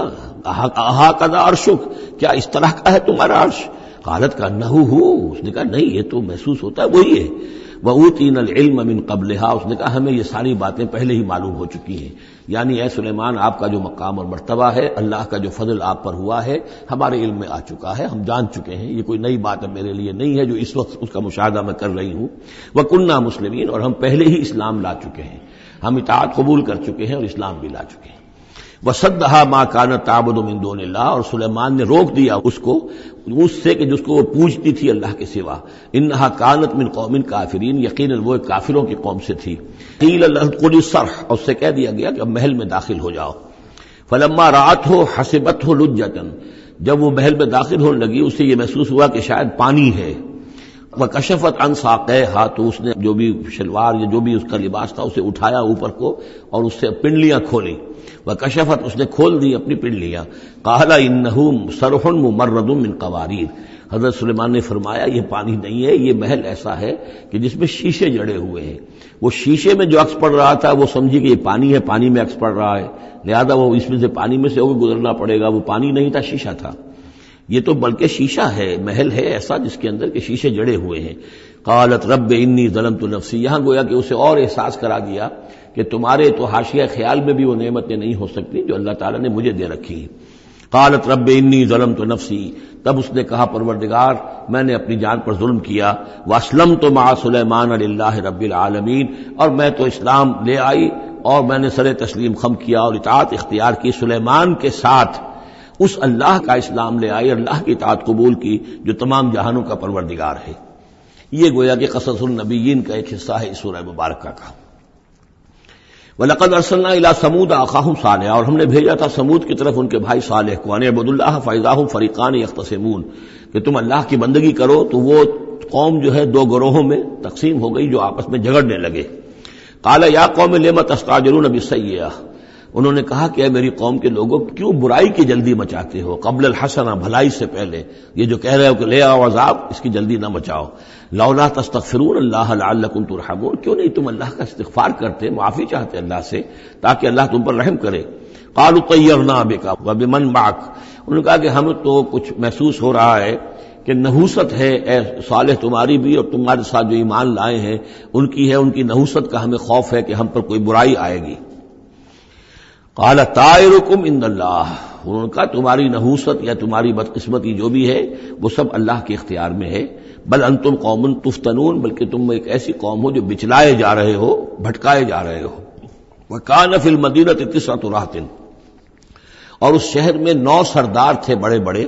اھٰکذا عرشک، کیا اس طرح کا ہے تمہارا عرش؟ قالت کانہ ہو، اس نے کہا نہیں، یہ تو محسوس ہوتا ہے وہی ہے۔ وَأُوتِينَا الْعِلْمَ مِنْ قَبْلِهَا، اس نے کہا ہمیں یہ ساری باتیں پہلے ہی معلوم ہو چکی ہیں، یعنی اے سلیمان آپ کا جو مقام اور مرتبہ ہے، اللہ کا جو فضل آپ پر ہوا ہے ہمارے علم میں آ چکا ہے، ہم جان چکے ہیں، یہ کوئی نئی بات اب میرے لیے نہیں ہے جو اس وقت اس کا مشاہدہ میں کر رہی ہوں۔ وَكُنَّا مُسْلِمِينَ، اور ہم پہلے ہی اسلام لا چکے ہیں، ہم اطاعت قبول کر چکے ہیں اور اسلام بھی لا چکے ہیں۔ وَصَدَّهَا مَا كَانَتْ تَعْبُدُ مِن دُونِ اللَّهِ، اور سلیمان نے روک دیا اس کو اس سے کہ جس کو وہ پوجتی تھی اللہ کے سوا۔ إِنَّهَا كَانَتْ مِن قَوْمٍ كَافِرِينَ، یقیناً وہ ایک کافروں کی قوم سے تھی۔ قِيلَ لَهَا ادْخُلِي الصَّرْحَ، اور اس سے کہہ دیا گیا کہ اب محل میں داخل ہو جاؤ۔ فَلَمَّا رَأَتْهُ حَسِبَتْهُ لُجَّةً، جب وہ محل میں داخل ہونے لگی اسے یہ محسوس ہوا کہ شاید پانی ہے۔ وَكَشَفَتْ عَنْ سَاقَيْهَا، تو اس نے جو بھی شلوار یا جو بھی اس کا لباس تھا اسے اٹھایا اوپر کو اور اس سے پنڈلیاں کھولی۔ وَكَشَفَتْ، اس نے کھول دی اپنی پنڈلیاں۔ قَالَ إِنَّهُ صَرْحٌ مُمَرَّدٌ مِّن قَوَارِيرَ، حضرت سلیمان نے فرمایا یہ پانی نہیں ہے، یہ محل ایسا ہے کہ جس میں شیشے جڑے ہوئے ہیں۔ وہ شیشے میں جو عکس پڑ رہا تھا وہ سمجھی کہ یہ پانی ہے، پانی میں عکس پڑ رہا ہے، لہذا وہ اس میں سے پانی میں سے ہو کے گزرنا پڑے گا، وہ پانی نہیں تھا، شیشہ تھا۔ یہ تو بلکہ شیشہ ہے، محل ہے ایسا جس کے اندر کے شیشے جڑے ہوئے ہیں۔ قالت رب انی ظلمت نفسی، یہاں گویا کہ اسے اور احساس کرا دیا کہ تمہارے تو حاشیہ خیال میں بھی وہ نعمتیں نہیں ہو سکتی جو اللہ تعالیٰ نے مجھے دے رکھی ہیں۔ قالت رب انی ظلمت نفسی، تب اس نے کہا پروردگار میں نے اپنی جان پر ظلم کیا۔ واسلمت مع سلیمان للہ رب العالمین، اور میں تو اسلام لے آئی اور میں نے سر تسلیم خم کیا اور اطاعت اختیار کی سلیمان کے ساتھ، اس اللہ کا اسلام لے آئی، اللہ کی اطاعت قبول کی جو تمام جہانوں کا پروردگار ہے۔ یہ گویا کہ قصص النبیین کا ایک حصہ ہے اس سورہ مبارکہ کا۔ وَلَقَدْ أَرْسَلْنَا إِلَىٰ ثَمُودَ أَخَاهُمْ صَالِحًا، اور ہم نے بھیجا تھا سمود کی طرف ان کے بھائی صالح کو، أَنِ اعْبُدُوا اللَّهَ فَإِذَا هُمْ فَرِيقَانِ يَخْتَصِمُونَ، کہ تم اللہ کی بندگی کرو تو وہ قوم جو ہے دو گروہوں میں تقسیم ہو گئی جو آپس میں جھگڑنے لگے۔ قَالَ يَا قَوْمِ لِمَ تَسْتَعْجِلُونَ بِالسَّيِّئَةِ، انہوں نے کہا کہ اے میری قوم کے لوگوں کیوں برائی کی جلدی مچاتے ہو، قبل الحسنہ، بھلائی سے پہلے، یہ جو کہہ رہے ہو کہ لے آؤ عذاب، اس کی جلدی نہ مچاؤ۔ لولا تستغفرون اللہ لعلکم ترحمون، کیوں نہیں تم اللہ کا استغفار کرتے، معافی چاہتے اللہ سے تاکہ اللہ تم پر رحم کرے۔ قالوا طیرنا بک وبمن معک، انہوں نے کہا کہ ہمیں تو کچھ محسوس ہو رہا ہے کہ نحوست ہے اے صالح تمہاری بھی، اور تمہارے ساتھ جو ایمان لائے ہیں ان کی ہے، ان کی نحوست کا ہمیں خوف ہے کہ ہم پر کوئی برائی آئے گی۔ قال طائرکم عند اللہ، انہوں نے کہا تمہاری نحوست یا تمہاری بدقسمتی جو بھی ہے وہ سب اللہ کے اختیار میں ہے۔ بل انتم قوم تفتنون، بلکہ تم ایک ایسی قوم ہو جو بچلائے جا رہے ہو، بھٹکائے جا رہے ہو۔ وکان فی المدینۃ 9 رہط، اور اس شہر میں 9 سردار تھے بڑے بڑے،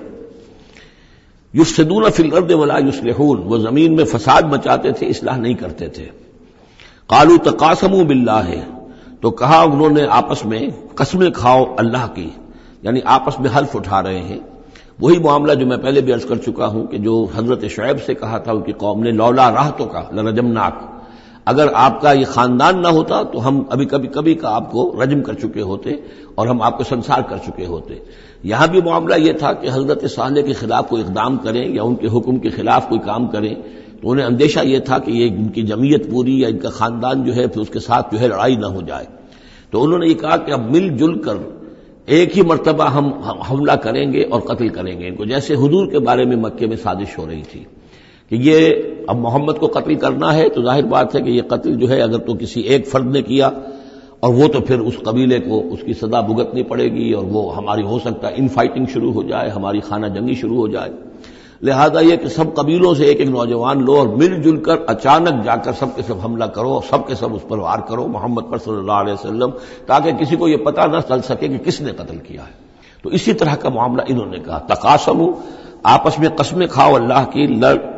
یفسدون فی الارض ولا یصلحون، وہ زمین میں فساد مچاتے تھے، اصلاح نہیں کرتے تھے۔ قالوا تقاسموا باللہ، تو کہا انہوں نے آپس میں قسمیں کھاؤ اللہ کی، یعنی آپس میں حلف اٹھا رہے ہیں۔ وہی معاملہ جو میں پہلے بھی عرض کر چکا ہوں کہ جو حضرت شعیب سے کہا تھا ان کی قوم نے، لولا رہتک لرجمناک، اگر آپ کا یہ خاندان نہ ہوتا تو ہم ابھی کبھی کا آپ کو رجم کر چکے ہوتے اور ہم آپ کو سنسار کر چکے ہوتے۔ یہاں بھی معاملہ یہ تھا کہ حضرت صالح کے خلاف کوئی اقدام کریں یا ان کے حکم کے خلاف کوئی کام کریں تو انہیں اندیشہ یہ تھا کہ یہ ان کی جمعیت پوری یا ان کا خاندان جو ہے پھر اس کے ساتھ جو ہے لڑائی نہ ہو جائے۔ تو انہوں نے یہ کہا کہ اب مل جل کر ایک ہی مرتبہ ہم حملہ کریں گے اور قتل کریں گے ان کو، جیسے حضور کے بارے میں مکے میں سازش ہو رہی تھی کہ یہ اب محمد کو قتل کرنا ہے، تو ظاہر بات ہے کہ یہ قتل جو ہے اگر تو کسی ایک فرد نے کیا اور وہ تو پھر اس قبیلے کو اس کی سزا بھگتنی پڑے گی اور وہ ہماری ہو سکتا ہے ان فائٹنگ شروع ہو جائے، ہماری خانہ جنگی شروع ہو جائے۔ لہذا یہ کہ سب قبیلوں سے ایک ایک نوجوان لو اور مل جل کر اچانک جا کر سب کے سب حملہ کرو اور سب کے سب اس پر وار کرو محمد پر صلی اللہ علیہ وسلم، تاکہ کسی کو یہ پتہ نہ چل سکے کہ کس نے قتل کیا ہے۔ تو اسی طرح کا معاملہ انہوں نے کہا، تقاسموا، آپس میں قسمیں کھاؤ اللہ کی،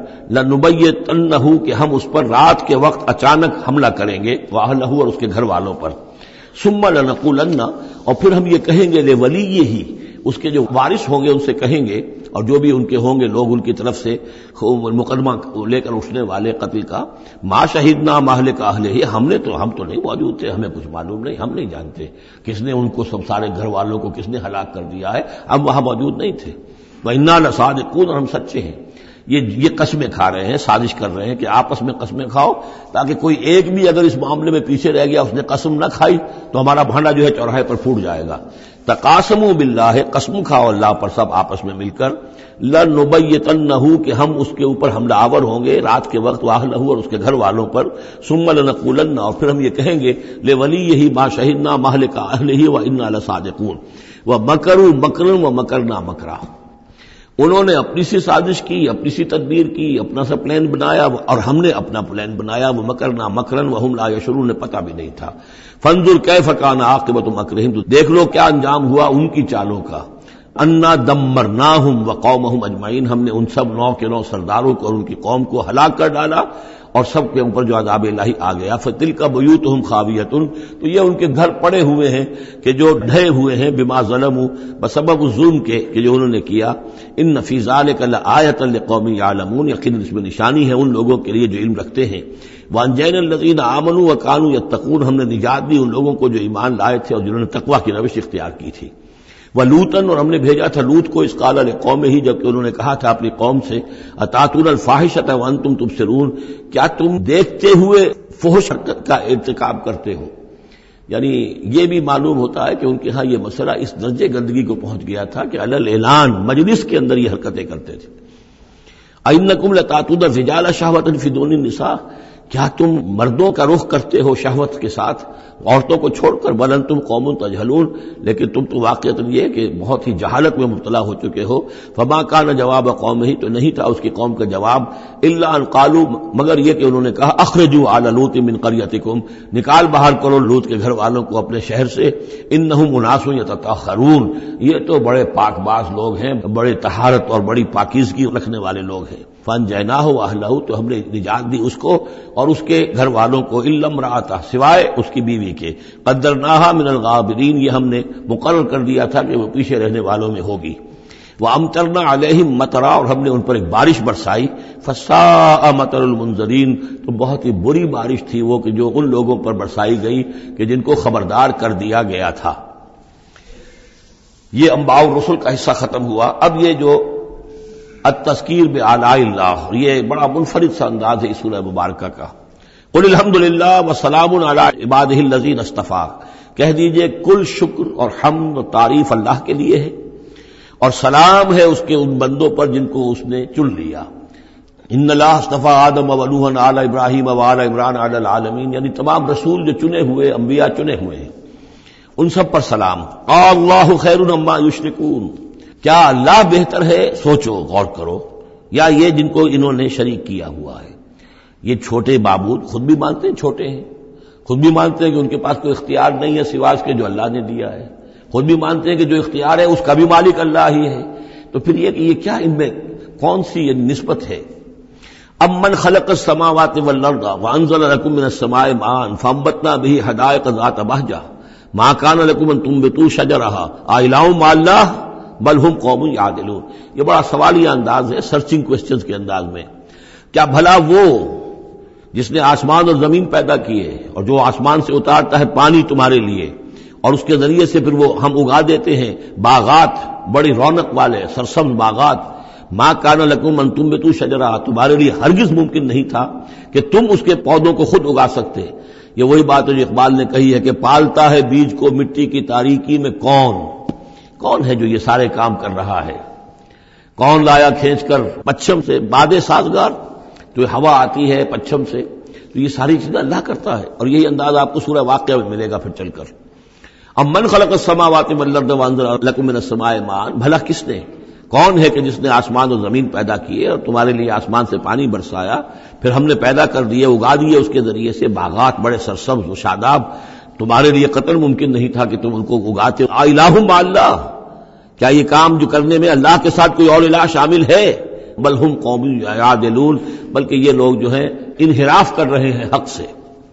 لنبیتنہ، کہ ہم اس پر رات کے وقت اچانک حملہ کریں گے، واہلہ، اور اس کے گھر والوں پر، ثم لنقولن، اور پھر ہم یہ کہیں گے لولیہ، اس کے جو وارث ہوں گے ان سے کہیں گے، اور جو بھی ان کے ہوں گے لوگ ان کی طرف سے مقدمہ لے کر اٹھنے والے قتل کا، ما شہدنا مہلک اہلہ، ہم تو نہیں موجود تھے، ہمیں کچھ معلوم نہیں، ہم نہیں جانتے کس نے ان کو سب سارے گھر والوں کو کس نے ہلاک کر دیا ہے، ہم وہاں موجود نہیں تھے۔ وَإِنَّا لَصَادِقُونَ، اور ہم سچے ہیں۔ یہ قسمیں کھا رہے ہیں، سازش کر رہے ہیں کہ آپس میں قسمیں کھاؤ تاکہ کوئی ایک بھی اگر اس معاملے میں پیچھے رہ گیا، اس نے قسم نہ کھائی تو ہمارا بھانڈا جو ہے چوراہے پر پھوٹ جائے گا۔ تقاسموا باللہ، قسم کھاؤ اللہ پر سب آپس میں مل کر، لنبیتنہ، کہ ہم اس کے اوپر حملہ آور ہوں گے رات کے وقت، واہلہ، اور اس کے گھر والوں پر، ثم لنقولن، اور پھر ہم یہ کہیں گے لولیہ ما شہدنا مہلک اہلہ وانا لصادقون، ومکروا مکرا ومکرنا مکرا، انہوں نے اپنی سی سازش کی، اپنی سی تدبیر کی، اپنا سا پلان بنایا، اور ہم نے اپنا پلان بنایا، وہ مکرنا مکرن وہم لا یشعرون، پتہ بھی نہیں تھا۔ فانظر کیف کان عاقبۃ مکرہم، تو دیکھ لو کیا انجام ہوا ان کی چالوں کا۔ انا دمرناہم وقومہم اجمعین، ہم نے ان سب 9 کے 9 سرداروں کو اور ان کی قوم کو ہلاک کر ڈالا، اور سب کے اوپر جو عذاب الہی آ گیا۔ فتلک بیوتہم خاویۃ، تو یہ ان کے گھر پڑے ہوئے ہیں کہ جو ڈھے ہوئے ہیں، بما ظلموا، بسبب ظلم کے کہ جو انہوں نے کیا۔ ان فی ذلک لآیۃ لقوم یعلمون، یقیناً اس میں نشانی ہے ان لوگوں کے لیے جو علم رکھتے ہیں۔ وانجینا الذین آمنوا وکانوا یتقون، ہم نے نجات دی ان لوگوں کو جو ایمان لائے تھے اور جنہوں نے تقویٰ کی روش اختیار کی تھی۔ وَلُوطًا، اور ہم نے بھیجا تھا لوط کو، اذ قال لقومہ، جبکہ انہوں نے کہا تھا اپنی قوم سے، اتاتون الفاحشۃ وانتم تبصرون، کیا تم دیکھتے ہوئے فحش حرکت کا ارتکاب کرتے ہو؟ یعنی یہ بھی معلوم ہوتا ہے کہ ان کے ہاں یہ مسئلہ اس درجے گندگی کو پہنچ گیا تھا کہ علی الاعلان مجلس کے اندر یہ حرکتیں کرتے تھے۔ اَإِنَّكُمْ لَتَأْتُونَ الرِّجَالَ شَهْوَةً فِي دُونِ النِّسَاءِ، کیا تم مردوں کا رخ کرتے ہو شہوت کے ساتھ عورتوں کو چھوڑ کر؟ بل انتم قوم تجہلون، لیکن تم تو واقعتاً یہ کہ بہت ہی جہالت میں مبتلا ہو چکے ہو۔ فما کان جواب قومہ، تو نہیں تھا اس کی قوم کا جواب، الا ان قالوا، مگر یہ کہ انہوں نے کہا، اخرجوا آل لوط من قریتکم، نکال باہر کرو لوط کے گھر والوں کو اپنے شہر سے، انہم اناس یتطہرون، یہ تو بڑے پاک باز لوگ ہیں، بڑے طہارت اور بڑی پاکیزگی رکھنے والے لوگ ہیں۔ فانجیناہ واہلہ، تو ہم نے نجات دی اس کو اور اس کے گھر والوں کو، الا امرأتہ، سوائے اس کی بیوی کے، قدرناہا من الغابرین، یہ ہم نے مقرر کر دیا تھا کہ وہ پیچھے رہنے والوں میں ہوگی۔ وامطرنا علیہم مطرا، اور ہم نے ان پر ایک بارش برسائی، فساء مطر المنذرین، تو بہت ہی بری بارش تھی وہ کہ جو ان لوگوں پر برسائی گئی کہ جن کو خبردار کر دیا گیا تھا۔ یہ انباء الرسل کا حصہ ختم ہوا۔ اب یہ جو التذکیر بآلاء اللہ، یہ بڑا منفرد سا انداز ہے اس سورہ مبارکہ کا۔ قل الحمدللہ وسلام علی عبادہ الذین اصطفیٰ، کہہ دیجئے کل شکر اور حمد و تعریف اللہ کے لیے ہے، اور سلام ہے اس کے ان بندوں پر جن کو اس نے چن لیا۔ ان اللہ اصطفیٰ آدم و نوحا آل ابراہیم و آل عمران علی العالمین، یعنی تمام رسول جو چنے ہوئے، انبیاء چنے ہوئے ہیں، ان سب پر سلام۔ اللہ خیر مما یشرکون، کیا اللہ بہتر ہے، سوچو غور کرو، یا یہ جن کو انہوں نے شریک کیا ہوا ہے۔ یہ چھوٹے معبود خود بھی مانتے ہیں چھوٹے ہیں، خود بھی مانتے ہیں کہ ان کے پاس کوئی اختیار نہیں ہے سوائے اس کے جو اللہ نے دیا ہے، خود بھی مانتے ہیں کہ جو اختیار ہے اس کا بھی مالک اللہ ہی ہے، تو پھر یہ کہ یہ کیا ان میں کون سی یہ نسبت ہے؟ امن خلق السماوات والارض وانزل لكم من السماء ماء فانبتنا به حدائق ذات بهجة ما كان لكم ان تنبتوا شجرها أإله مع الله بل هم قوم يعدلون۔ یہ بڑا سوالیہ انداز ہے، سرچنگ کوسچنز کے انداز میں۔ کیا بھلا وہ جس نے آسمان اور زمین پیدا کیے اور جو آسمان سے اتارتا ہے پانی تمہارے لیے، اور اس کے ذریعے سے پھر وہ ہم اگا دیتے ہیں باغات، بڑی رونق والے سرسبز باغات، ما کان لکم ان تنبتوا شجرہ، تمہارے لیے ہرگز ممکن نہیں تھا کہ تم اس کے پودوں کو خود اگا سکتے۔ یہ وہی بات ہے جو اقبال نے کہی ہے کہ پالتا ہے بیج کو مٹی کی تاریکی میں کون ہے جو یہ سارے کام کر رہا ہے؟ کون لایا کھینچ کر پچھم سے باد سازگار، تو ہوا آتی ہے پچھم سے، تو یہ ساری چیزیں اللہ کرتا ہے، اور یہی انداز آپ کو سورہ واقعہ میں ملے گا پھر چل کر۔ امن خلق السماوات والارض وانزل لكم من السماء ماء، بھلا کس نے، کون ہے کہ جس نے آسمان اور زمین پیدا کیے اور تمہارے لیے آسمان سے پانی برسایا، پھر ہم نے پیدا کر دیے، اگا دیے اس کے ذریعے سے باغات بڑے سرسبز و شاداب، تمہارے لیے قطعاً ممکن نہیں تھا کہ تم ان کو اگاتے۔ الہ مع اللہ، کیا یہ کام جو کرنے میں اللہ کے ساتھ کوئی اور الہ شامل ہے؟ بل ہم قوم یعدلون، بلکہ یہ لوگ جو ہیں انحراف کر رہے ہیں حق سے۔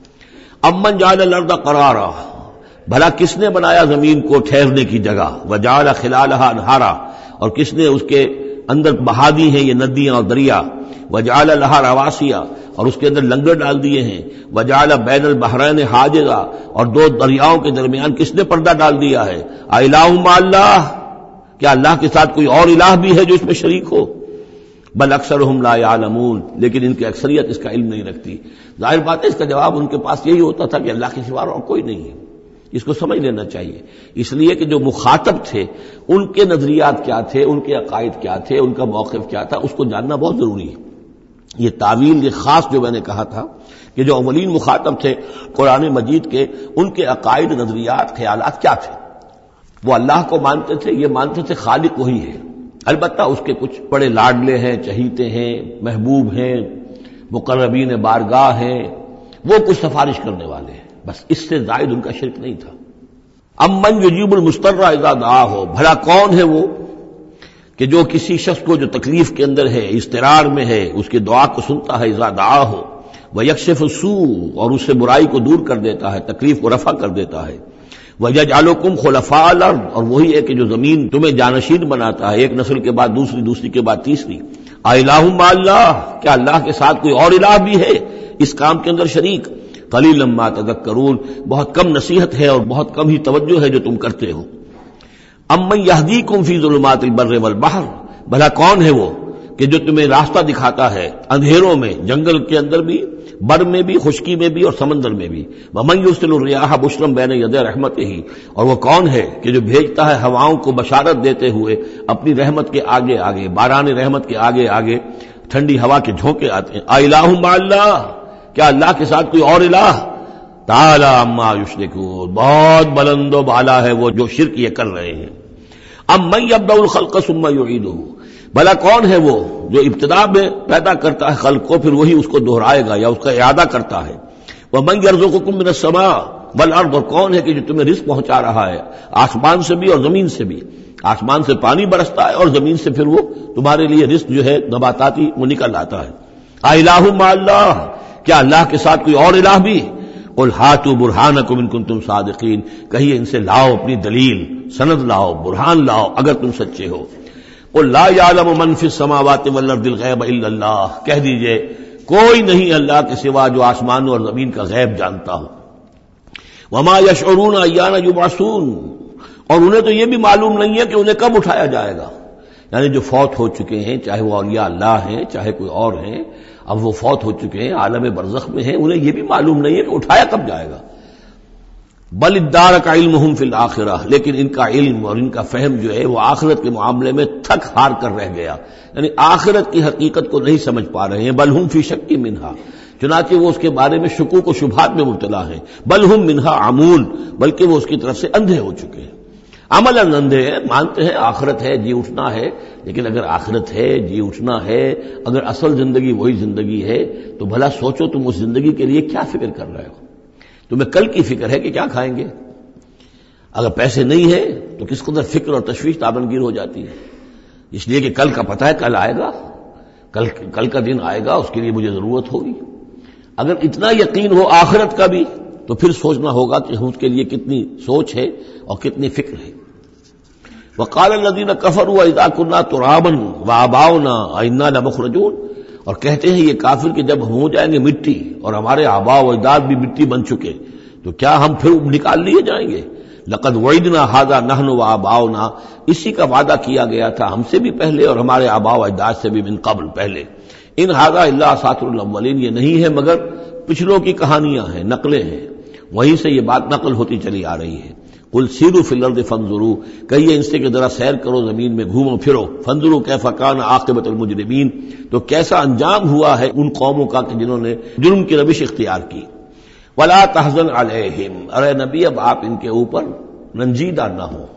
امن جعل الارض قرارا، بھلا کس نے بنایا زمین کو ٹھہرنے کی جگہ، وجعل خلالها انہارا، اور کس نے اس کے اندر بہا دی ہیں یہ ندیاں اور دریا، وجعل لها رواسیا، اور اس کے اندر لنگر ڈال دیے ہیں، وجعل بین البحرین حاجزا، اور دو دریاؤں کے درمیان کس نے پردہ ڈال دیا ہے؟ الہ مع اللہ، کیا اللہ کے ساتھ کوئی اور الہ بھی ہے جو اس میں شریک ہو؟ بل اکثرہم لا یعلمون، لیکن ان کی اکثریت اس کا علم نہیں رکھتی۔ ظاہر بات ہے اس کا جواب ان کے پاس یہی ہوتا تھا کہ اللہ کے سوا اور کوئی نہیں ہے۔ اس کو سمجھ لینا چاہیے، اس لیے کہ جو مخاطب تھے ان کے نظریات کیا تھے، ان کے عقائد کیا تھے، ان کا موقف کیا تھا، اس کو جاننا بہت ضروری ہے۔ یہ تعویل، یہ خاص جو میں نے کہا تھا کہ جو اولین مخاطب تھے قرآن مجید کے، ان کے عقائد، نظریات، خیالات کیا تھے۔ وہ اللہ کو مانتے تھے، یہ مانتے تھے خالق وہی ہے، البتہ اس کے کچھ بڑے لاڈلے ہیں، چہیتے ہیں، محبوب ہیں، مقربین بارگاہ ہیں، وہ کچھ سفارش کرنے والے ہیں، بس اس سے زائد ان کا شرک نہیں تھا۔ امن یجیب المضطر اذا دعاہ، بھلا کون ہے وہ کہ جو کسی شخص کو جو تکلیف کے اندر ہے، اضطرار میں ہے، اس کی دعا کو سنتا ہے، اذا دعاہ ویکشف السوء، اور اس سے برائی کو دور کر دیتا ہے، تکلیف کو رفع کر دیتا ہے، وَيَجْعَلُكُمْ خُلَفَاءَ الْأَرْضِ، اور وہی ہے کہ جو زمین تمہیں جانشین بناتا ہے، ایک نسل کے بعد دوسری، دوسری کے بعد تیسری۔ اَإِلَٰهٌ مَّعَ اللَّهِ، کیا اللہ کے ساتھ کوئی اور الہ بھی ہے اس کام کے اندر شریک؟ قَلِيلًا مَّا تَذَكَّرُونَ، بہت کم نصیحت ہے اور بہت کم ہی توجہ ہے جو تم کرتے ہو۔ اَمَّن يَهْدِيكُمْ فِي ظُلُمَاتِ الْبَرِّ وَالْبَحْرِ، بھلا کون ہے وہ کہ جو تمہیں راستہ دکھاتا ہے اندھیروں میں، جنگل کے اندر بھی، بر میں بھی، خشکی میں بھی اور سمندر میں بھی۔ وَمَن يُرْسِلُ الرِّيَاحَ بُشْرًا بَيْنَ يَدَيْ رَحْمَتِهِ، اور وہ کون ہے کہ جو بھیجتا ہے ہواؤں کو بشارت دیتے ہوئے اپنی رحمت کے آگے آگے، باران رحمت کے آگے آگے ٹھنڈی ہوا کے جھونکے آتے ہیں۔ اَإِلَٰهٌ مَّعَ اللَّهِ، کیا اللہ کے ساتھ کوئی اور الہ؟ تعالی عما یشرکون، بہت بلند و بالا ہے وہ جو شرک یہ کر رہے ہیں۔ امن یبدأ الخلق ثم یعیدہ، بھلا کون ہے وہ جو ابتدا میں پیدا کرتا ہے خلق کو، پھر وہی اس کو دہرائے گا یا اس کا اعادہ کرتا ہے۔ ومن یرزقکم من السماء والارض، اور کون ہے کہ جو تمہیں رزق پہنچا رہا ہے آسمان سے بھی اور زمین سے بھی، آسمان سے پانی برستا ہے اور زمین سے پھر وہ تمہارے لیے رزق جو ہے نباتاتی وہ نکل آتا ہے۔ اِلٰہ مع اللہ، کیا اللہ کے ساتھ کوئی اور الہ بھی؟ قل ہاتوا برہانکم ان کنتم صادقین، کہیے ان سے لاؤ اپنی دلیل، سند لاؤ، برہان لاؤ اگر تم سچے ہو۔ قل لا یعلم من فی السماوات والارض الغیب الا اللہ، کہہ دیجئے کوئی نہیں اللہ کے سوا جو آسمانوں اور زمین کا غیب جانتا ہو۔ وما یشعرون ایان یبعثون، اور انہیں تو یہ بھی معلوم نہیں ہے کہ انہیں کب اٹھایا جائے گا، یعنی جو فوت ہو چکے ہیں، چاہے وہ اولیاء اللہ ہیں چاہے کوئی اور ہیں، اب وہ فوت ہو چکے ہیں، عالم برزخ میں ہیں، انہیں یہ بھی معلوم نہیں ہے کہ اٹھایا کب جائے گا۔ بل ادارک علمہم فی الآخرہ، لیکن ان کا علم اور ان کا فہم جو ہے وہ آخرت کے معاملے میں تھک ہار کر رہ گیا، یعنی آخرت کی حقیقت کو نہیں سمجھ پا رہے ہیں۔ بل ہم فی شک منہا، چنانچہ وہ اس کے بارے میں شکوک و شبہات میں مبتلا ہیں۔ بل ہم منہا عمون، بلکہ وہ اس کی طرف سے اندھے ہو چکے ہیں، عملاً اندھے ہیں، مانتے ہیں آخرت ہے، جی اٹھنا ہے، لیکن اگر آخرت ہے، جی اٹھنا ہے، اگر اصل زندگی وہی زندگی ہے تو بھلا سوچو تم اس زندگی کے لیے کیا فکر کر رہے ہو؟ تمہیں کل کی فکر ہے کہ کیا کھائیں گے؟ اگر پیسے نہیں ہے تو کس قدر فکر اور تشویش تابنگیر ہو جاتی ہے، اس لیے کہ کل کا پتہ ہے کل آئے گا، کل کا دن آئے گا، اس کے لیے مجھے ضرورت ہوگی۔ اگر اتنا یقین ہو آخرت کا بھی تو پھر سوچنا ہوگا کہ اس کے لیے کتنی سوچ ہے اور کتنی فکر ہے۔ وقال الذين كفروا اذا كنا ترابا وآباؤنا أئنا لمخرجون، اور کہتے ہیں یہ کافر کہ جب ہم ہو جائیں گے مٹی اور ہمارے آباء و اجداد بھی مٹی بن چکے تو کیا ہم پھر نکال لیے جائیں گے؟ لقد وعدنا هذا نحن وآباؤنا، اسی کا وعدہ کیا گیا تھا ہم سے بھی پہلے اور ہمارے آباء و اجداد سے بھی من قبل پہلے۔ ان هذا الا اساطیر الاولین، یہ نہیں ہے مگر پچھلوں کی کہانیاں ہیں، نقلیں ہیں، وہیں سے یہ بات نقل ہوتی چلی آ رہی ہے۔ قل سیروا فی الارض فانظروا، کہیے ان سے کہ ذرا سیر کرو زمین میں، گھومو پھرو، فانظروا کیف کان عاقبۃ المجرمین، تو کیسا انجام ہوا ہے ان قوموں کا کہ جنہوں نے جرم کی روش اختیار کی۔ ولا تحزن علیہم، ارے نبی اب آپ ان کے اوپر رنجیدہ نہ ہو۔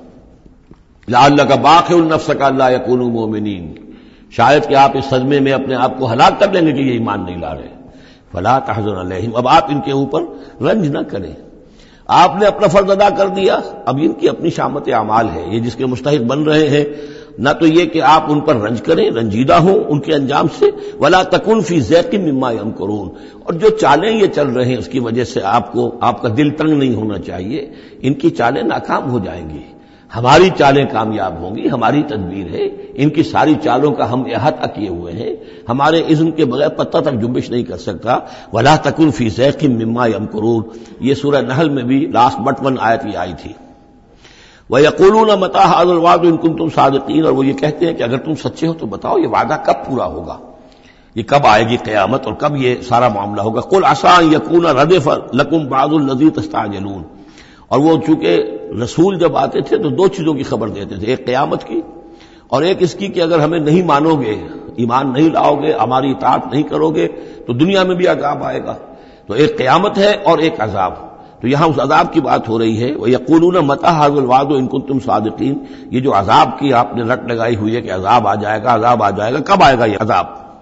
لعلک باخع نفسک الا یکونوا مؤمنین، شاید کہ آپ اس صدمے میں اپنے آپ کو ہلاک کر لیں گے کہ یہ ایمان نہیں لا رہے۔ فلا تحزن علیہم، اب آپ ان کے اوپر رنج نہ کریں، آپ نے اپنا فرض ادا کر دیا، اب ان کی اپنی شامت اعمال ہے، یہ جس کے مستحق بن رہے ہیں، نہ تو یہ کہ آپ ان پر رنج کریں، رنجیدہ ہوں ان کے انجام سے۔ ولا تکن فی ضیق مما یمکرون، اور جو چالیں یہ چل رہے ہیں اس کی وجہ سے آپ کا دل تنگ نہیں ہونا چاہیے، ان کی چالیں ناکام ہو جائیں گی، ہماری چالیں کامیاب ہوں گی، ہماری تدبیر ہے، ان کی ساری چالوں کا ہم احاطہ کیے ہوئے ہیں، ہمارے اذن کے بغیر پتہ تک جنبش نہیں کر سکتا۔ ولا تکن فی ضیق مما یمکرون، یہ سورہ نحل میں بھی لاسٹ بٹ 1 آیت یہ آئی تھی۔ وَيَقُولُونَ مَتَىٰ هَٰذَا الْوَعْدُ إِن كُنتُمْ صَادِقِينَ، اور وہ یہ کہتے ہیں کہ اگر تم سچے ہو تو بتاؤ یہ وعدہ کب پورا ہوگا، یہ کب آئے گی قیامت اور کب یہ سارا معاملہ ہوگا۔ قُلْ عَسَىٰ أَن يَكُونَ رَدِفَ لَكُمْ بَعْضُ الَّذِي تَسْتَعْجِلُونَ، اور وہ چونکہ رسول جب آتے تھے تو دو چیزوں کی خبر دیتے تھے، ایک قیامت کی اور ایک اس کی کہ اگر ہمیں نہیں مانو گے، ایمان نہیں لاؤ گے، ہماری اطاعت نہیں کرو گے تو دنیا میں بھی عذاب آئے گا۔ تو ایک قیامت ہے اور ایک عذاب، تو یہاں اس عذاب کی بات ہو رہی ہے۔ وَيَقُولُونَ مَتَىٰ هَٰذَا الْوَعْدُ إِن كُنتُمْ صَادِقِينَ، یہ جو عذاب کی آپ نے رٹ لگائی ہوئی ہے کہ عذاب آ جائے گا، عذاب آ جائے گا، کب آئے گا یہ عذاب؟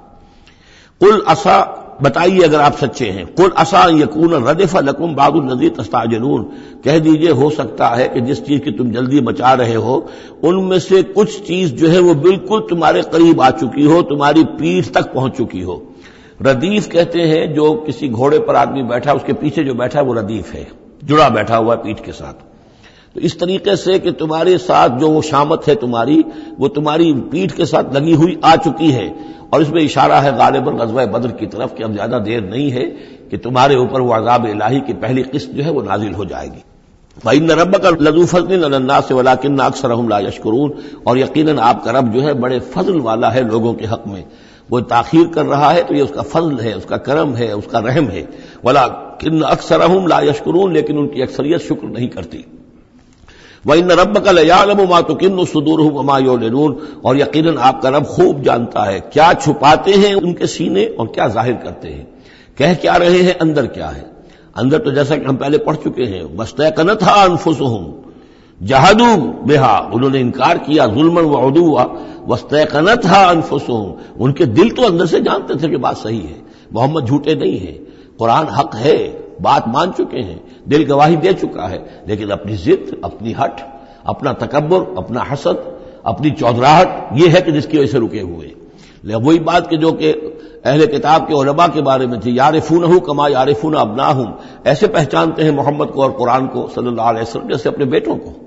قُلْ عَسَىٰ، بتائیے اگر آپ سچے ہیں، قُلْ عَسَىٰ أَن يَكُونَ رَدِفَ لَكُمْ بَعْضُ الَّذِي تَسْتَعْجِلُونَ، کہہ دیجئے ہو سکتا ہے کہ جس چیز کی تم جلدی مچا رہے ہو ان میں سے کچھ چیز جو ہے وہ بالکل تمہارے قریب آ چکی ہو، تمہاری پیٹھ تک پہنچ چکی ہو۔ ردیف کہتے ہیں جو کسی گھوڑے پر آدمی بیٹھا اس کے پیچھے جو بیٹھا ہے وہ ردیف ہے، جڑا بیٹھا ہوا ہے پیٹھ کے ساتھ۔ تو اس طریقے سے کہ تمہارے ساتھ جو وہ شامت ہے تمہاری، وہ تمہاری پیٹھ کے ساتھ لگی ہوئی آ چکی ہے، اور اس میں اشارہ ہے غالباً غزوہ بدر کی طرف کہ اب زیادہ دیر نہیں ہے کہ تمہارے اوپر وہ عذاب الہی کی پہلی قسط جو ہے وہ نازل ہو جائے گی۔ وَإِنَّ رَبَّكَ لَذُو فَضْلٍ عَلَى النَّاسِ وَلَٰكِنَّ أَكْثَرَهُمْ لَا يَشْكُرُونَ، اور یقیناً آپ کا رب جو ہے بڑے فضل والا ہے لوگوں کے حق میں، وہ تاخیر کر رہا ہے تو یہ اس کا فضل ہے، اس کا کرم ہے، اس کا رحم ہے۔ وَلَٰكِنَّ أَكْثَرَهُمْ لَا يَشْكُرُونَ، لیکن ان کی اکثریت شکر نہیں کرتی۔ وَإِنَّ رَبَّكَ لَيَعْلَمُ مَا تُكِنُّ صُدُورُهُمْ وَمَا يُعْلِنُونَ، اور یقیناً آپ کا رب خوب جانتا ہے کیا چھپاتے ہیں ان کے سینے اور کیا ظاہر کرتے ہیں، کہہ کیا رہے ہیں، اندر کیا ہے۔ اندر تو جیسا کہ ہم پہلے پڑھ چکے ہیں، وَاسْتَيْقَنَتْهَا أَنفُسُهُمْ جَحَدُوا بِهَا، انہوں نے انکار کیا ظلمًا وعدوا، وَاسْتَيْقَنَتْهَا أَنفُسُهُمْ، ان کے دل تو اندر سے جانتے تھے کہ بات صحیح ہے، محمد جھوٹے نہیں ہیں، قرآن حق ہے، بات مان چکے ہیں، دل گواہی دے چکا ہے، لیکن اپنی ضد، اپنی ہٹ، اپنا تکبر، اپنا حسد، اپنی چودراہٹ، یہ ہے کہ جس کی وجہ سے رکے ہوئے۔ وہی بات کہ جو کہ اہل کتاب کے علماء کے بارے میں تھی، یعرفونہ کما یعرفون ابناہم، ایسے پہچانتے ہیں محمد کو اور قرآن کو صلی اللہ علیہ وسلم جیسے اپنے بیٹوں کو۔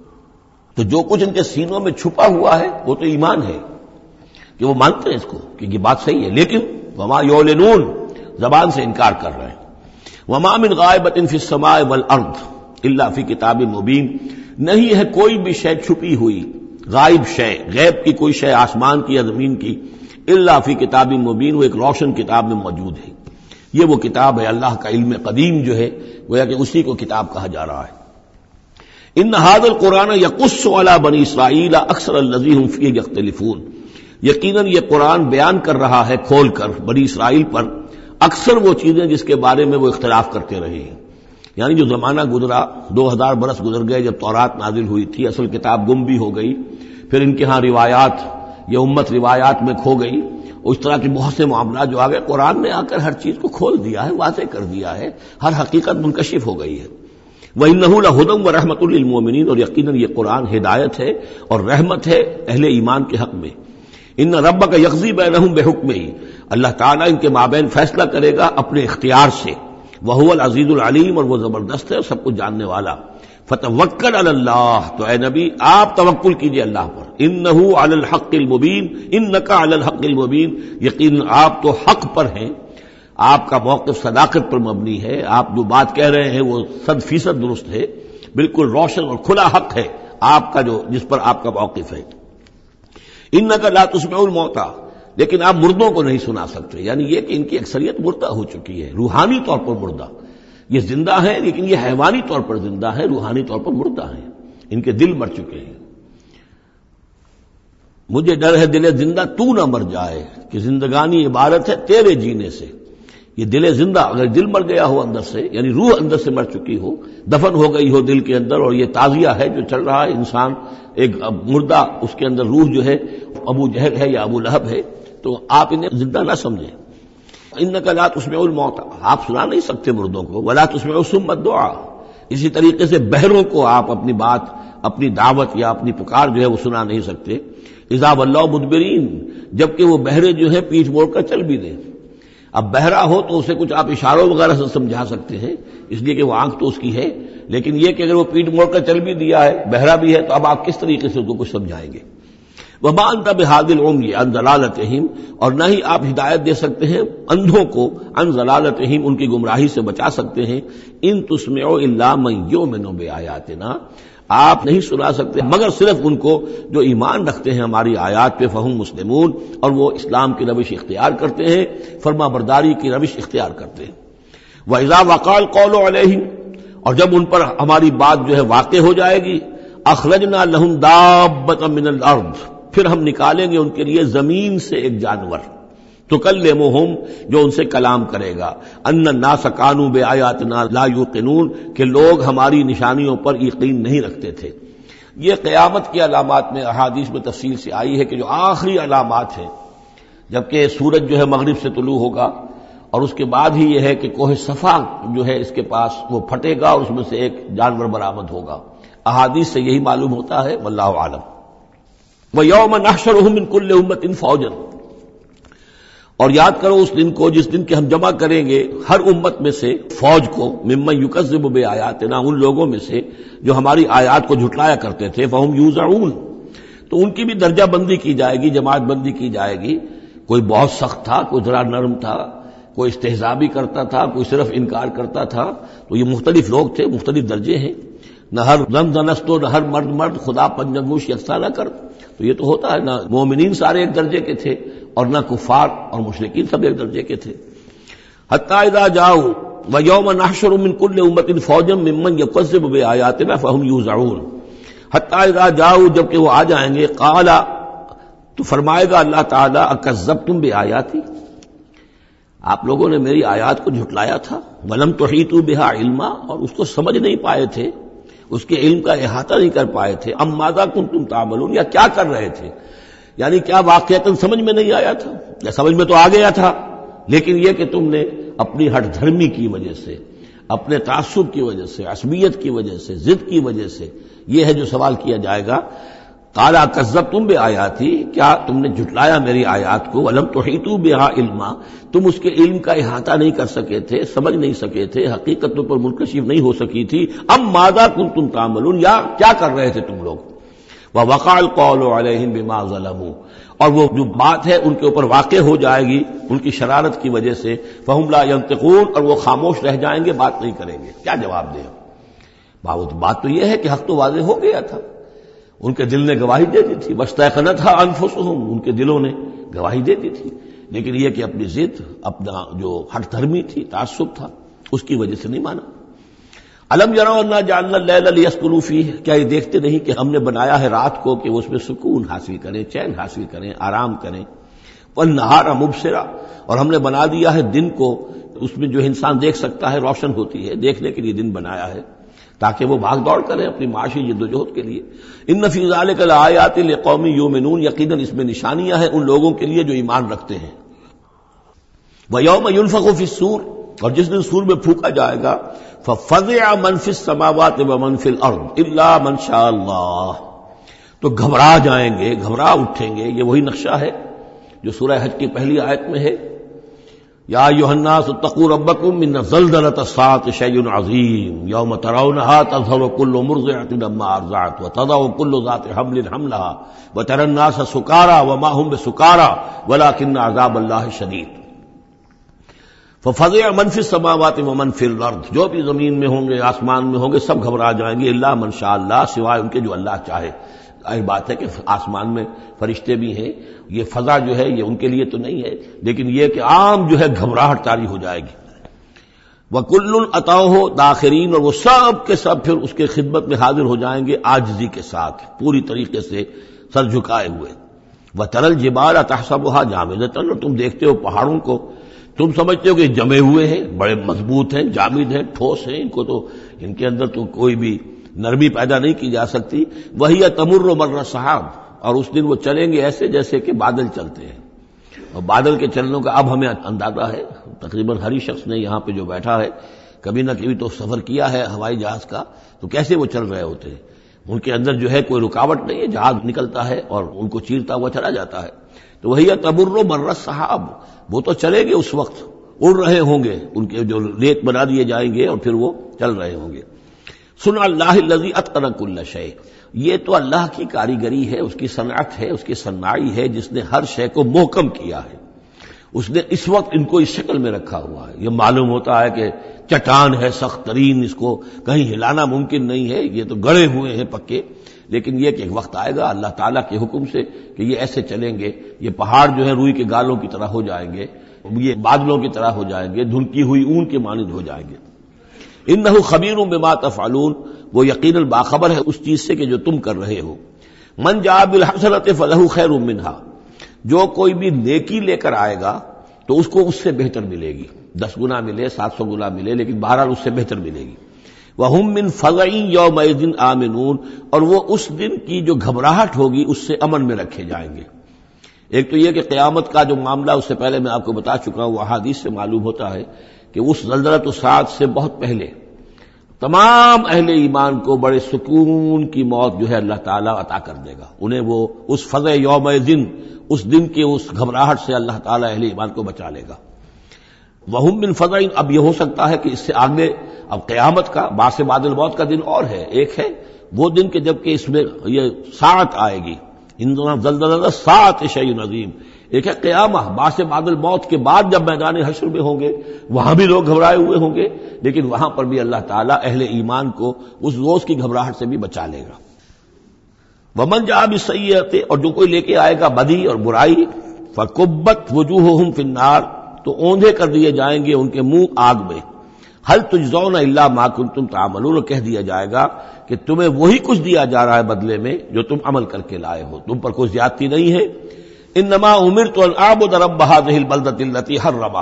تو جو کچھ ان کے سینوں میں چھپا ہوا ہے وہ تو ایمان ہے کہ وہ مانتے ہیں اس کو کہ یہ بات صحیح ہے، لیکن وما یعلنون، زبان سے انکار کر رہے ہیں۔ وما من غائبۃ فی السماء والارض الا فی کتاب مبین، نہیں ہے کوئی بھی شے چھپی ہوئی، غائب شے، غیب کی کوئی شے آسمان کی یا زمین کی، الا فی کتاب مبین، وہ ایک روشن کتاب میں موجود ہے۔ یہ وہ کتاب ہے اللہ کا علم قدیم جو ہے، گویا کہ اسی کو کتاب کہا جا رہا ہے۔ ان ھذا القرآن یقص علی بنی اسرائیل اکثر الذی ھم فیہ یختلفون، یقیناً یہ قرآن بیان کر رہا ہے کھول کر بنی اسرائیل پر اکثر وہ چیزیں جس کے بارے میں وہ اختلاف کرتے رہے ہیں۔ یعنی جو زمانہ گزرا، 2000 برس گزر گئے جب تورات نازل ہوئی تھی، اصل کتاب گم بھی ہو گئی، پھر ان کے ہاں روایات، یہ امت روایات میں کھو گئی، اس طرح کے بہت سے معاملات جو آ گئے، قرآن نے آ کر ہر چیز کو کھول دیا ہے، واضح کر دیا ہے، ہر حقیقت منکشف ہو گئی ہے۔ وَإِنَّهُ لَهُدًى وَرَحْمَةٌ لِّلْمُؤْمِنِينَ، اور یقیناً یہ قرآن ہدایت ہے اور رحمت ہے اہل ایمان کے حق میں۔ ان ربک یقضی بینہم بحکمہ، اللہ تعالیٰ ان کے مابین فیصلہ کرے گا اپنے اختیار سے، وہو العزیز العلیم، اور وہ زبردست ہے اور سب کچھ جاننے والا۔ فتوکل علی اللہ، تو اے نبی آپ توکل کیجئے اللہ پر، انہ علی الحق المبین، انک علی الحق المبین، یقین آپ تو حق پر ہیں، آپ کا موقف صداقت پر مبنی ہے، آپ جو بات کہہ رہے ہیں وہ 100% درست ہے، بالکل روشن اور کھلا حق ہے آپ کا، جو جس پر آپ کا موقف ہے۔ انک لا تسمع الموتى، لیکن آپ مردوں کو نہیں سنا سکتے، یعنی یہ کہ ان کی اکثریت مردہ ہو چکی ہے، روحانی طور پر مردہ، یہ زندہ ہیں لیکن یہ حیوانی طور پر زندہ ہے، روحانی طور پر مردہ ہیں، ان کے دل مر چکے ہیں۔ مجھے ڈر ہے دل زندہ تو نہ مر جائے، کہ زندگانی عبارت ہے تیرے جینے سے۔ یہ دل زندہ، اگر دل مر گیا ہو اندر سے، یعنی روح اندر سے مر چکی ہو، دفن ہو گئی ہو دل کے اندر، اور یہ تعزیہ ہے جو چل رہا ہے، انسان ایک مردہ، اس کے اندر روح جو ہے ابو جہل ہے یا ابو لہب ہے، تو آپ انہیں زندہ نہ سمجھیں۔ انک لا تسمع الموتى، آپ سنا نہیں سکتے مردوں کو، ولا تسمع الصم الدعاء، اسی طریقے سے بہروں کو آپ اپنی بات، اپنی دعوت یا اپنی پکار جو ہے وہ سنا نہیں سکتے۔ اذا ولوا مدبرین، جبکہ وہ بہرے جو ہے پیٹھ موڑ کر چل بھی دیں۔ اب بہرا ہو تو اسے کچھ آپ اشاروں وغیرہ سے سمجھا سکتے ہیں، اس لیے کہ وہ آنکھ تو اس کی ہے، لیکن یہ کہ اگر وہ پیٹھ موڑ کر چل بھی دیا ہے، بہرا بھی ہے، تو اب آپ کس طریقے سے اس کو کچھ سمجھائیں گے؟ وَمَا أَنْتَ بِهَادِ الْعُمْيِ عَنْ ضَلَالَتِهِمْ، اور نہ ہی آپ ہدایت دے سکتے ہیں اندھوں کو، عن ضلالتہم، ان کی گمراہی سے بچا سکتے ہیں، ان تسمع الا من یؤمن بآیاتنا، آپ نہیں سنا سکتے مگر صرف ان کو جو ایمان رکھتے ہیں ہماری آیات پہ، فہم مسلمون، اور وہ اسلام کی روش اختیار کرتے ہیں، فرما برداری کی روش اختیار کرتے ہیں۔ وَإِذَا وَقَعَ الْقَوْلُ عَلَيْهِمْ، اور جب ان پر ہماری بات جو ہے واقع ہو جائے گی، أَخْرَجْنَا لَهُمْ دَابَّةً مِّنَ الْأَرْضِ، پھر ہم نکالیں گے ان کے لیے زمین سے ایک جانور، تکلمہم، جو ان سے کلام کرے گا، ان الناس کانوا بآیاتنا لا یوقنون، کہ لوگ ہماری نشانیوں پر یقین نہیں رکھتے تھے۔ یہ قیامت کی علامات میں احادیث میں تفصیل سے آئی ہے کہ جو آخری علامات ہیں، جبکہ سورج جو ہے مغرب سے طلوع ہوگا، اور اس کے بعد ہی یہ ہے کہ کوہ صفا جو ہے اس کے پاس وہ پھٹے گا اور اس میں سے ایک جانور برآمد ہوگا۔ احادیث سے یہی معلوم ہوتا ہے، واللہ اعلم۔ وَيَوْمَ نَحْشُرُهُم مِّن كُلِّ أُمَّةٍ فَوْجًا، اور یاد کرو اس دن کو جس دن کہ ہم جمع کریں گے ہر امت میں سے فوج کو، ممن یکذب بآیاتنا، ان لوگوں میں سے جو ہماری آیات کو جھٹلایا کرتے تھے، فہم یوزعون، تو ان کی بھی درجہ بندی کی جائے گی، جماعت بندی کی جائے گی۔ کوئی بہت سخت تھا، کوئی ذرا نرم تھا، کوئی استہزاء بھی کرتا تھا، کوئی صرف انکار کرتا تھا، تو یہ مختلف لوگ تھے، مختلف درجے ہیں۔ نہ ہر رمز نستو، نہ ہر مرد خدا پنجنگوش یکساں نہ کر، تو یہ تو ہوتا ہے، نہ مومنین سارے ایک درجے کے تھے اور نہ کفار اور مشرکین سب ایک درجے کے تھے۔ حتی اذا جاؤ ویوم نحشر من کل امۃ فوجا ممن یکذب بآیاتنا فہم یوزعون، حتی اذا جاؤ، جب کہ وہ آ جائیں گے، قال، تو فرمائے گا اللہ تعالی، اکذبتم بآیاتی، آپ لوگوں نے میری آیات کو جھٹلایا تھا، ولم تحیطوا بہا علما، اور اس کو سمجھ نہیں پائے تھے، اس کے علم کا احاطہ نہیں کر پائے تھے، ام ماذا کنتم تعملون، یا کیا کر رہے تھے، یعنی کیا واقعتاً سمجھ میں نہیں آیا تھا، یا سمجھ میں تو آ گیا تھا، لیکن یہ کہ تم نے اپنی ہٹ دھرمی کی وجہ سے، اپنے تعصب کی وجہ سے، عصبیت کی وجہ سے، ضد کی وجہ سے، یہ ہے جو سوال کیا جائے گا۔ قال کذبتم بآیاتی، کیا تم نے جھٹلایا میری آیات کو، ولم تحیطوا بہا علما، تم اس کے علم کا احاطہ نہیں کر سکے تھے، سمجھ نہیں سکے تھے، حقیقت پر منکشف نہیں ہو سکی تھی، ام ماذا کنتم تعملون، یا کیا کر رہے تھے تم لوگ۔ وَوَقَعَ الْقَوْلُ عَلَيْهِمْ بِمَا ظَلَمُوا، اور وہ جو بات ہے ان کے اوپر واقع ہو جائے گی ان کی شرارت کی وجہ سے، فَهُمْ لَا يَنطِقُونَ، اور وہ خاموش رہ جائیں گے، بات نہیں کریں گے، کیا جواب دیں؟ بات تو یہ ہے کہ حق تو واضح ہو گیا تھا، ان کے دل نے گواہی دے دی تھی، وَاسْتَيْقَنَتْهَا أَنفُسُهُمْ، ان کے دلوں نے گواہی دے دی تھی، لیکن یہ کہ اپنی ضد، اپنا جو ہٹ دھرمی تھی، تعصب تھا، اس کی وجہ سے نہیں مانا۔ الم یروا انا جعلنا اللیل لیسکنوا فیہ، کیا یہ دیکھتے نہیں کہ ہم نے بنایا ہے رات کو کہ وہ اس میں سکون حاصل کریں، چین حاصل کریں، آرام کریں، والنہار مبصرا، اور ہم نے بنا دیا ہے دن کو، اس میں جو انسان دیکھ سکتا ہے، روشن ہوتی ہے، دیکھنے کے لیے دن بنایا ہے تاکہ وہ بھاگ دوڑ کریں اپنی معاشی جد و جہد کے لیے۔ ان فی ذلک لآیات لقوم یؤمنون، یقیناً اس میں نشانیاں ہیں ان لوگوں کے لیے جو ایمان رکھتے ہیں۔ ویوم ینفخ فی الصور، اور جس دن سور میں پھونکا جائے گا، ففزع من فی السماوات ومن فی الارض الا من شاء اللہ، تو گھبرا جائیں گے، گھبرا اٹھیں گے۔ یہ وہی نقشہ ہے جو سورہ حج کی پہلی آیت میں ہے، یا ایھا الناس اتقوا ربکم ان زلزلۃ الساعۃ شیء عظیم یوم ترونها تذہل کل مرضعۃ عما ارضعت وتضع کل ذات حمل حملها وترى الناس سکارى وما هم بسکارى ولکن عذاب اللہ شدید۔ ففزع من فی السماوات ومن فی الارض، جو بھی زمین میں ہوں گے، آسمان میں ہوں گے، سب گھبرا جائیں گے، الا من شاء اللہ، سوائے ان کے جو اللہ چاہے۔ ظاہر بات ہے کہ آسمان میں فرشتے بھی ہیں، یہ فضا جو ہے یہ ان کے لیے تو نہیں ہے، لیکن یہ کہ عام جو ہے گھبراہٹ طاری ہو جائے گی۔ وَكُلٌّ أَتَوْهُ دَاخِرِينَ، اور وہ سب کے سب پھر اس کے خدمت میں حاضر ہو جائیں گے عاجزی کے ساتھ، پوری طریقے سے سر جھکائے ہوئے۔ وَتَرَى الْجِبَالَ تَحْسَبُهَا جَامِدَةً، اور تم دیکھتے ہو پہاڑوں کو، تم سمجھتے ہو کہ جمے ہوئے ہیں، بڑے مضبوط ہیں، جامد ہیں، ٹھوس ہیں، ان کو تو ان کے اندر تو کوئی بھی نرمی پیدا نہیں کی جا سکتی۔ وَهِيَ تَمُرُّ مَرَّ السَّحَابِ، اور اس دن وہ چلیں گے ایسے جیسے کہ بادل چلتے ہیں، اور بادل کے چلنے کا اب ہمیں اندازہ ہے، تقریباً ہر ہی شخص نے یہاں پہ جو بیٹھا ہے کبھی نہ کبھی تو سفر کیا ہے ہوائی جہاز کا، تو کیسے وہ چل رہے ہوتے ہیں، ان کے اندر جو ہے کوئی رکاوٹ نہیں ہے، جہاز نکلتا ہے اور ان کو چیرتا ہوا چلا جاتا ہے۔ تو وہی تمر مر السحاب، وہ تو چلے گے اس وقت، اڑ رہے ہوں گے، ان کے جو ریت بنا دیے جائیں گے اور پھر وہ چل رہے ہوں گے۔ سن اللہ الذی اتقن کل شیء، یہ تو اللہ کی کاریگری ہے، اس کی صنعت ہے، اس کی صنائی ہے، جس نے ہر شے کو محکم کیا ہے، اس نے اس وقت ان کو اس شکل میں رکھا ہوا ہے۔ یہ معلوم ہوتا ہے کہ چٹان ہے سخت ترین، اس کو کہیں ہلانا ممکن نہیں ہے، یہ تو گڑے ہوئے ہیں پکے، لیکن یہ کہ ایک وقت آئے گا اللہ تعالیٰ کے حکم سے کہ یہ ایسے چلیں گے، یہ پہاڑ جو ہے روئی کے گالوں کی طرح ہو جائیں گے، یہ بادلوں کی طرح ہو جائیں گے، دھلکی ہوئی اون کے مانند ہو جائیں گے۔ انہ خبیر بما تفعلون، وہ یقیناً باخبر ہے اس چیز سے کہ جو تم کر رہے ہو۔ من جاء بالحسنۃ فلہ خیر منہا، جو کوئی بھی نیکی لے کر آئے گا تو اس کو اس سے بہتر ملے گی، 10 گنا ملے 700 گنا ملے، لیکن بہرحال اس سے بہتر ملے گی۔ وَهُم مِّن فَزَعٍ يَوْمَئِذٍ آمِنُونَ، اور وہ اس دن کی جو گھبراہٹ ہوگی اس سے امن میں رکھے جائیں گے۔ ایک تو یہ کہ قیامت کا جو معاملہ اس سے پہلے میں آپ کو بتا چکا ہوں، وہ احادیث سے معلوم ہوتا ہے کہ اس زلزلۃ الساعۃ سے بہت پہلے تمام اہل ایمان کو بڑے سکون کی موت جو ہے اللہ تعالیٰ عطا کر دے گا، انہیں وہ اس فزع یومئذ، اس دن کے اس گھبراہٹ سے اللہ تعالیٰ اہل ایمان کو بچا لے گا۔ وَهُم مِّن فَزَعٍ، اب یہ ہو سکتا ہے کہ اس سے آگے اب قیامت کا بعث بعد الموت کا دن اور ہے، ایک ہے وہ دن کہ جب کہ اس میں یہ ساعت آئے گی، اِنَّ زَلْزَلَةَ السَّاعَةِ شَيْءٌ عَظِيمٌ، ایک ہے قیامہ بعث بعد الموت کے بعد جب میدان حشر میں ہوں گے، وہاں بھی لوگ گھبرائے ہوئے ہوں گے، لیکن وہاں پر بھی اللہ تعالیٰ اہل ایمان کو اس روز کی گھبراہٹ سے بھی بچا لے گا۔ وَمَن جَاءَ بِالسَّيِّئَةِ، اور جو کوئی لے کے آئے گا بدی اور برائی، فَكُبَّتْ وُجُوهُهُمْ فِي النَّارِ، تو اوندھے کر دیے جائیں گے ان کے منہ آگ میں۔ هَلْ تُجْزَوْنَ إِلَّا مَا كُنتُمْ تَعْمَلُونَ، کہہ دیا جائے گا کہ تمہیں وہی کچھ دیا جا رہا ہے بدلے میں جو تم عمل کر کے لائے ہو، تم پر کوئی زیادتی نہیں ہے۔ انما امرت ان اعبد رب هذه البلدة التي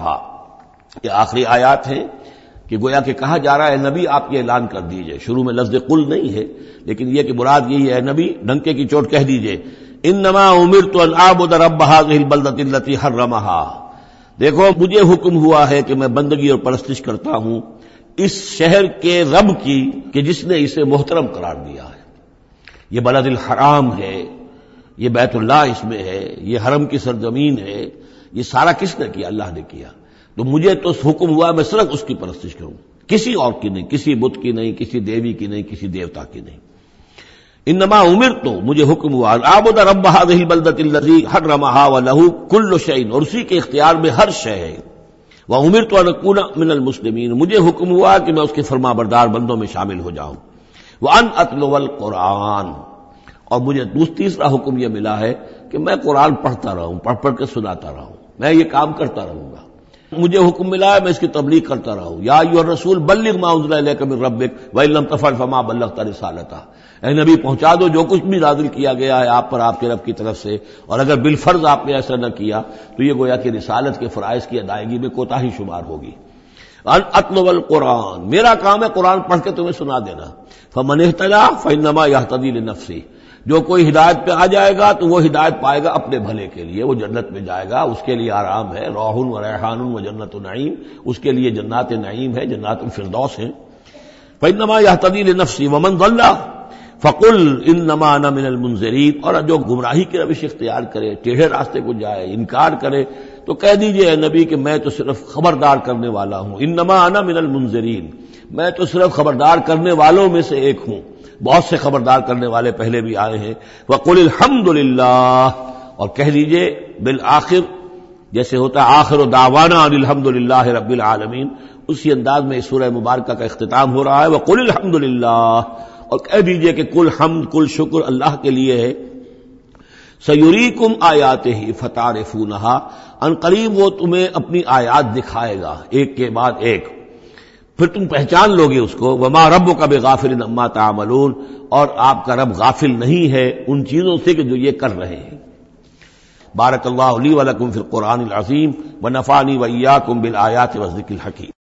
حرمها، یہ آخری آیات ہیں کہ گویا کہ کہا جا رہا ہے نبی آپ یہ اعلان کر دیجئے، شروع میں لفظ قل نہیں ہے لیکن یہ کہ مراد یہی ہے نبی ڈنکے کی چوٹ کہہ دیجئے، انما امرت ان اعبد رب هذه البلدة التي حرمها، دیکھو مجھے حکم ہوا ہے کہ میں بندگی اور پرستش کرتا ہوں اس شہر کے رب کی کہ جس نے اسے محترم قرار دیا ہے۔ یہ بلد الحرام ہے، یہ بیت اللہ اس میں ہے، یہ حرم کی سرزمین ہے، یہ سارا کس نے کیا؟ اللہ نے کیا، تو مجھے تو حکم ہوا میں صرف اس کی پرستش کروں، کسی اور کی نہیں، کسی بت کی نہیں، کسی دیوی کی نہیں، کسی دیوتا کی نہیں۔ انما امرت، مجھے حکم ہوا اعبد رب هذه البلدة التي حرمها وله كل شيء، اور اسی کے اختیار میں ہر شے ہے۔ وامرت ان اكون من المسلمین، مجھے حکم ہوا کہ میں اس کے فرما بردار بندوں میں شامل ہو جاؤں۔ وان اتلو القرآن، اور مجھے تیسرا حکم یہ ملا ہے کہ میں قرآن پڑھتا رہوں، پڑھ پڑھ کے سناتا رہوں، میں یہ کام کرتا رہوں گا۔ مجھے حکم ملا ہے میں اس کی تبلیغ کرتا رہوں، یا ایھا الرسول بلغ ما انزل الیک من ربک وان لم تفعل فما بلغت رسالتہ، اے نبی پہنچا دو جو کچھ بھی نازل کیا گیا ہے آپ پر آپ کے رب کی طرف سے، اور اگر بالفرض آپ نے ایسا نہ کیا تو یہ گویا کہ رسالت کے فرائض کی ادائیگی میں کوتاہی شمار ہوگی۔ اتلو القرآن، میرا کام ہے قرآن پڑھ کے تمہیں سنا دینا۔ فمن اہتدی فانما یہتدی لنفسہ، جو کوئی ہدایت پہ آ جائے گا تو وہ ہدایت پائے گا اپنے بھلے کے لیے، وہ جنت میں جائے گا، اس کے لیے آرام ہے، روح و ریحان و جنت نعیم، اس کے لیے جنات نعیم ہے، جنات الفردوس ہیں۔ فانما یہتدی لنفسہ ومن ضل فقل انما انا من المنذرین، اور جو گمراہی کی روش اختیار کرے، ٹیڑھے راستے کو جائے، انکار کرے، تو کہہ دیجئے اے نبی کہ میں تو صرف خبردار کرنے والا ہوں، انما انا من المنذرین، میں تو صرف خبردار کرنے والوں میں سے ایک ہوں، بہت سے خبردار کرنے والے پہلے بھی آئے ہیں۔ وقل الحمدللہ، اور کہہ دیجئے بالآخر، جیسے ہوتا ہے آخر دعوانا ان الحمدللہ رب العالمین، اسی انداز میں اس سورہ مبارکہ کا اختتام ہو رہا ہے۔ وقل الحمدللہ، اور کہہ دیجئے کہ کل حمد کل شکر اللہ کے لیے ہے۔ سیریکم آیاتہ فتعرفونہا، ان قریب وہ تمہیں اپنی آیات دکھائے گا ایک کے بعد ایک، پھر تم پہچان لوگے اس کو۔ وما ربک بغافل عما تعملون، اور آپ کا رب غافل نہیں ہے ان چیزوں سے کہ جو یہ کر رہے ہیں۔ بارک اللہ لی ولکم فی القرآن العظیم ونفعنی وإیاکم بالآیات والذکر الحکیم۔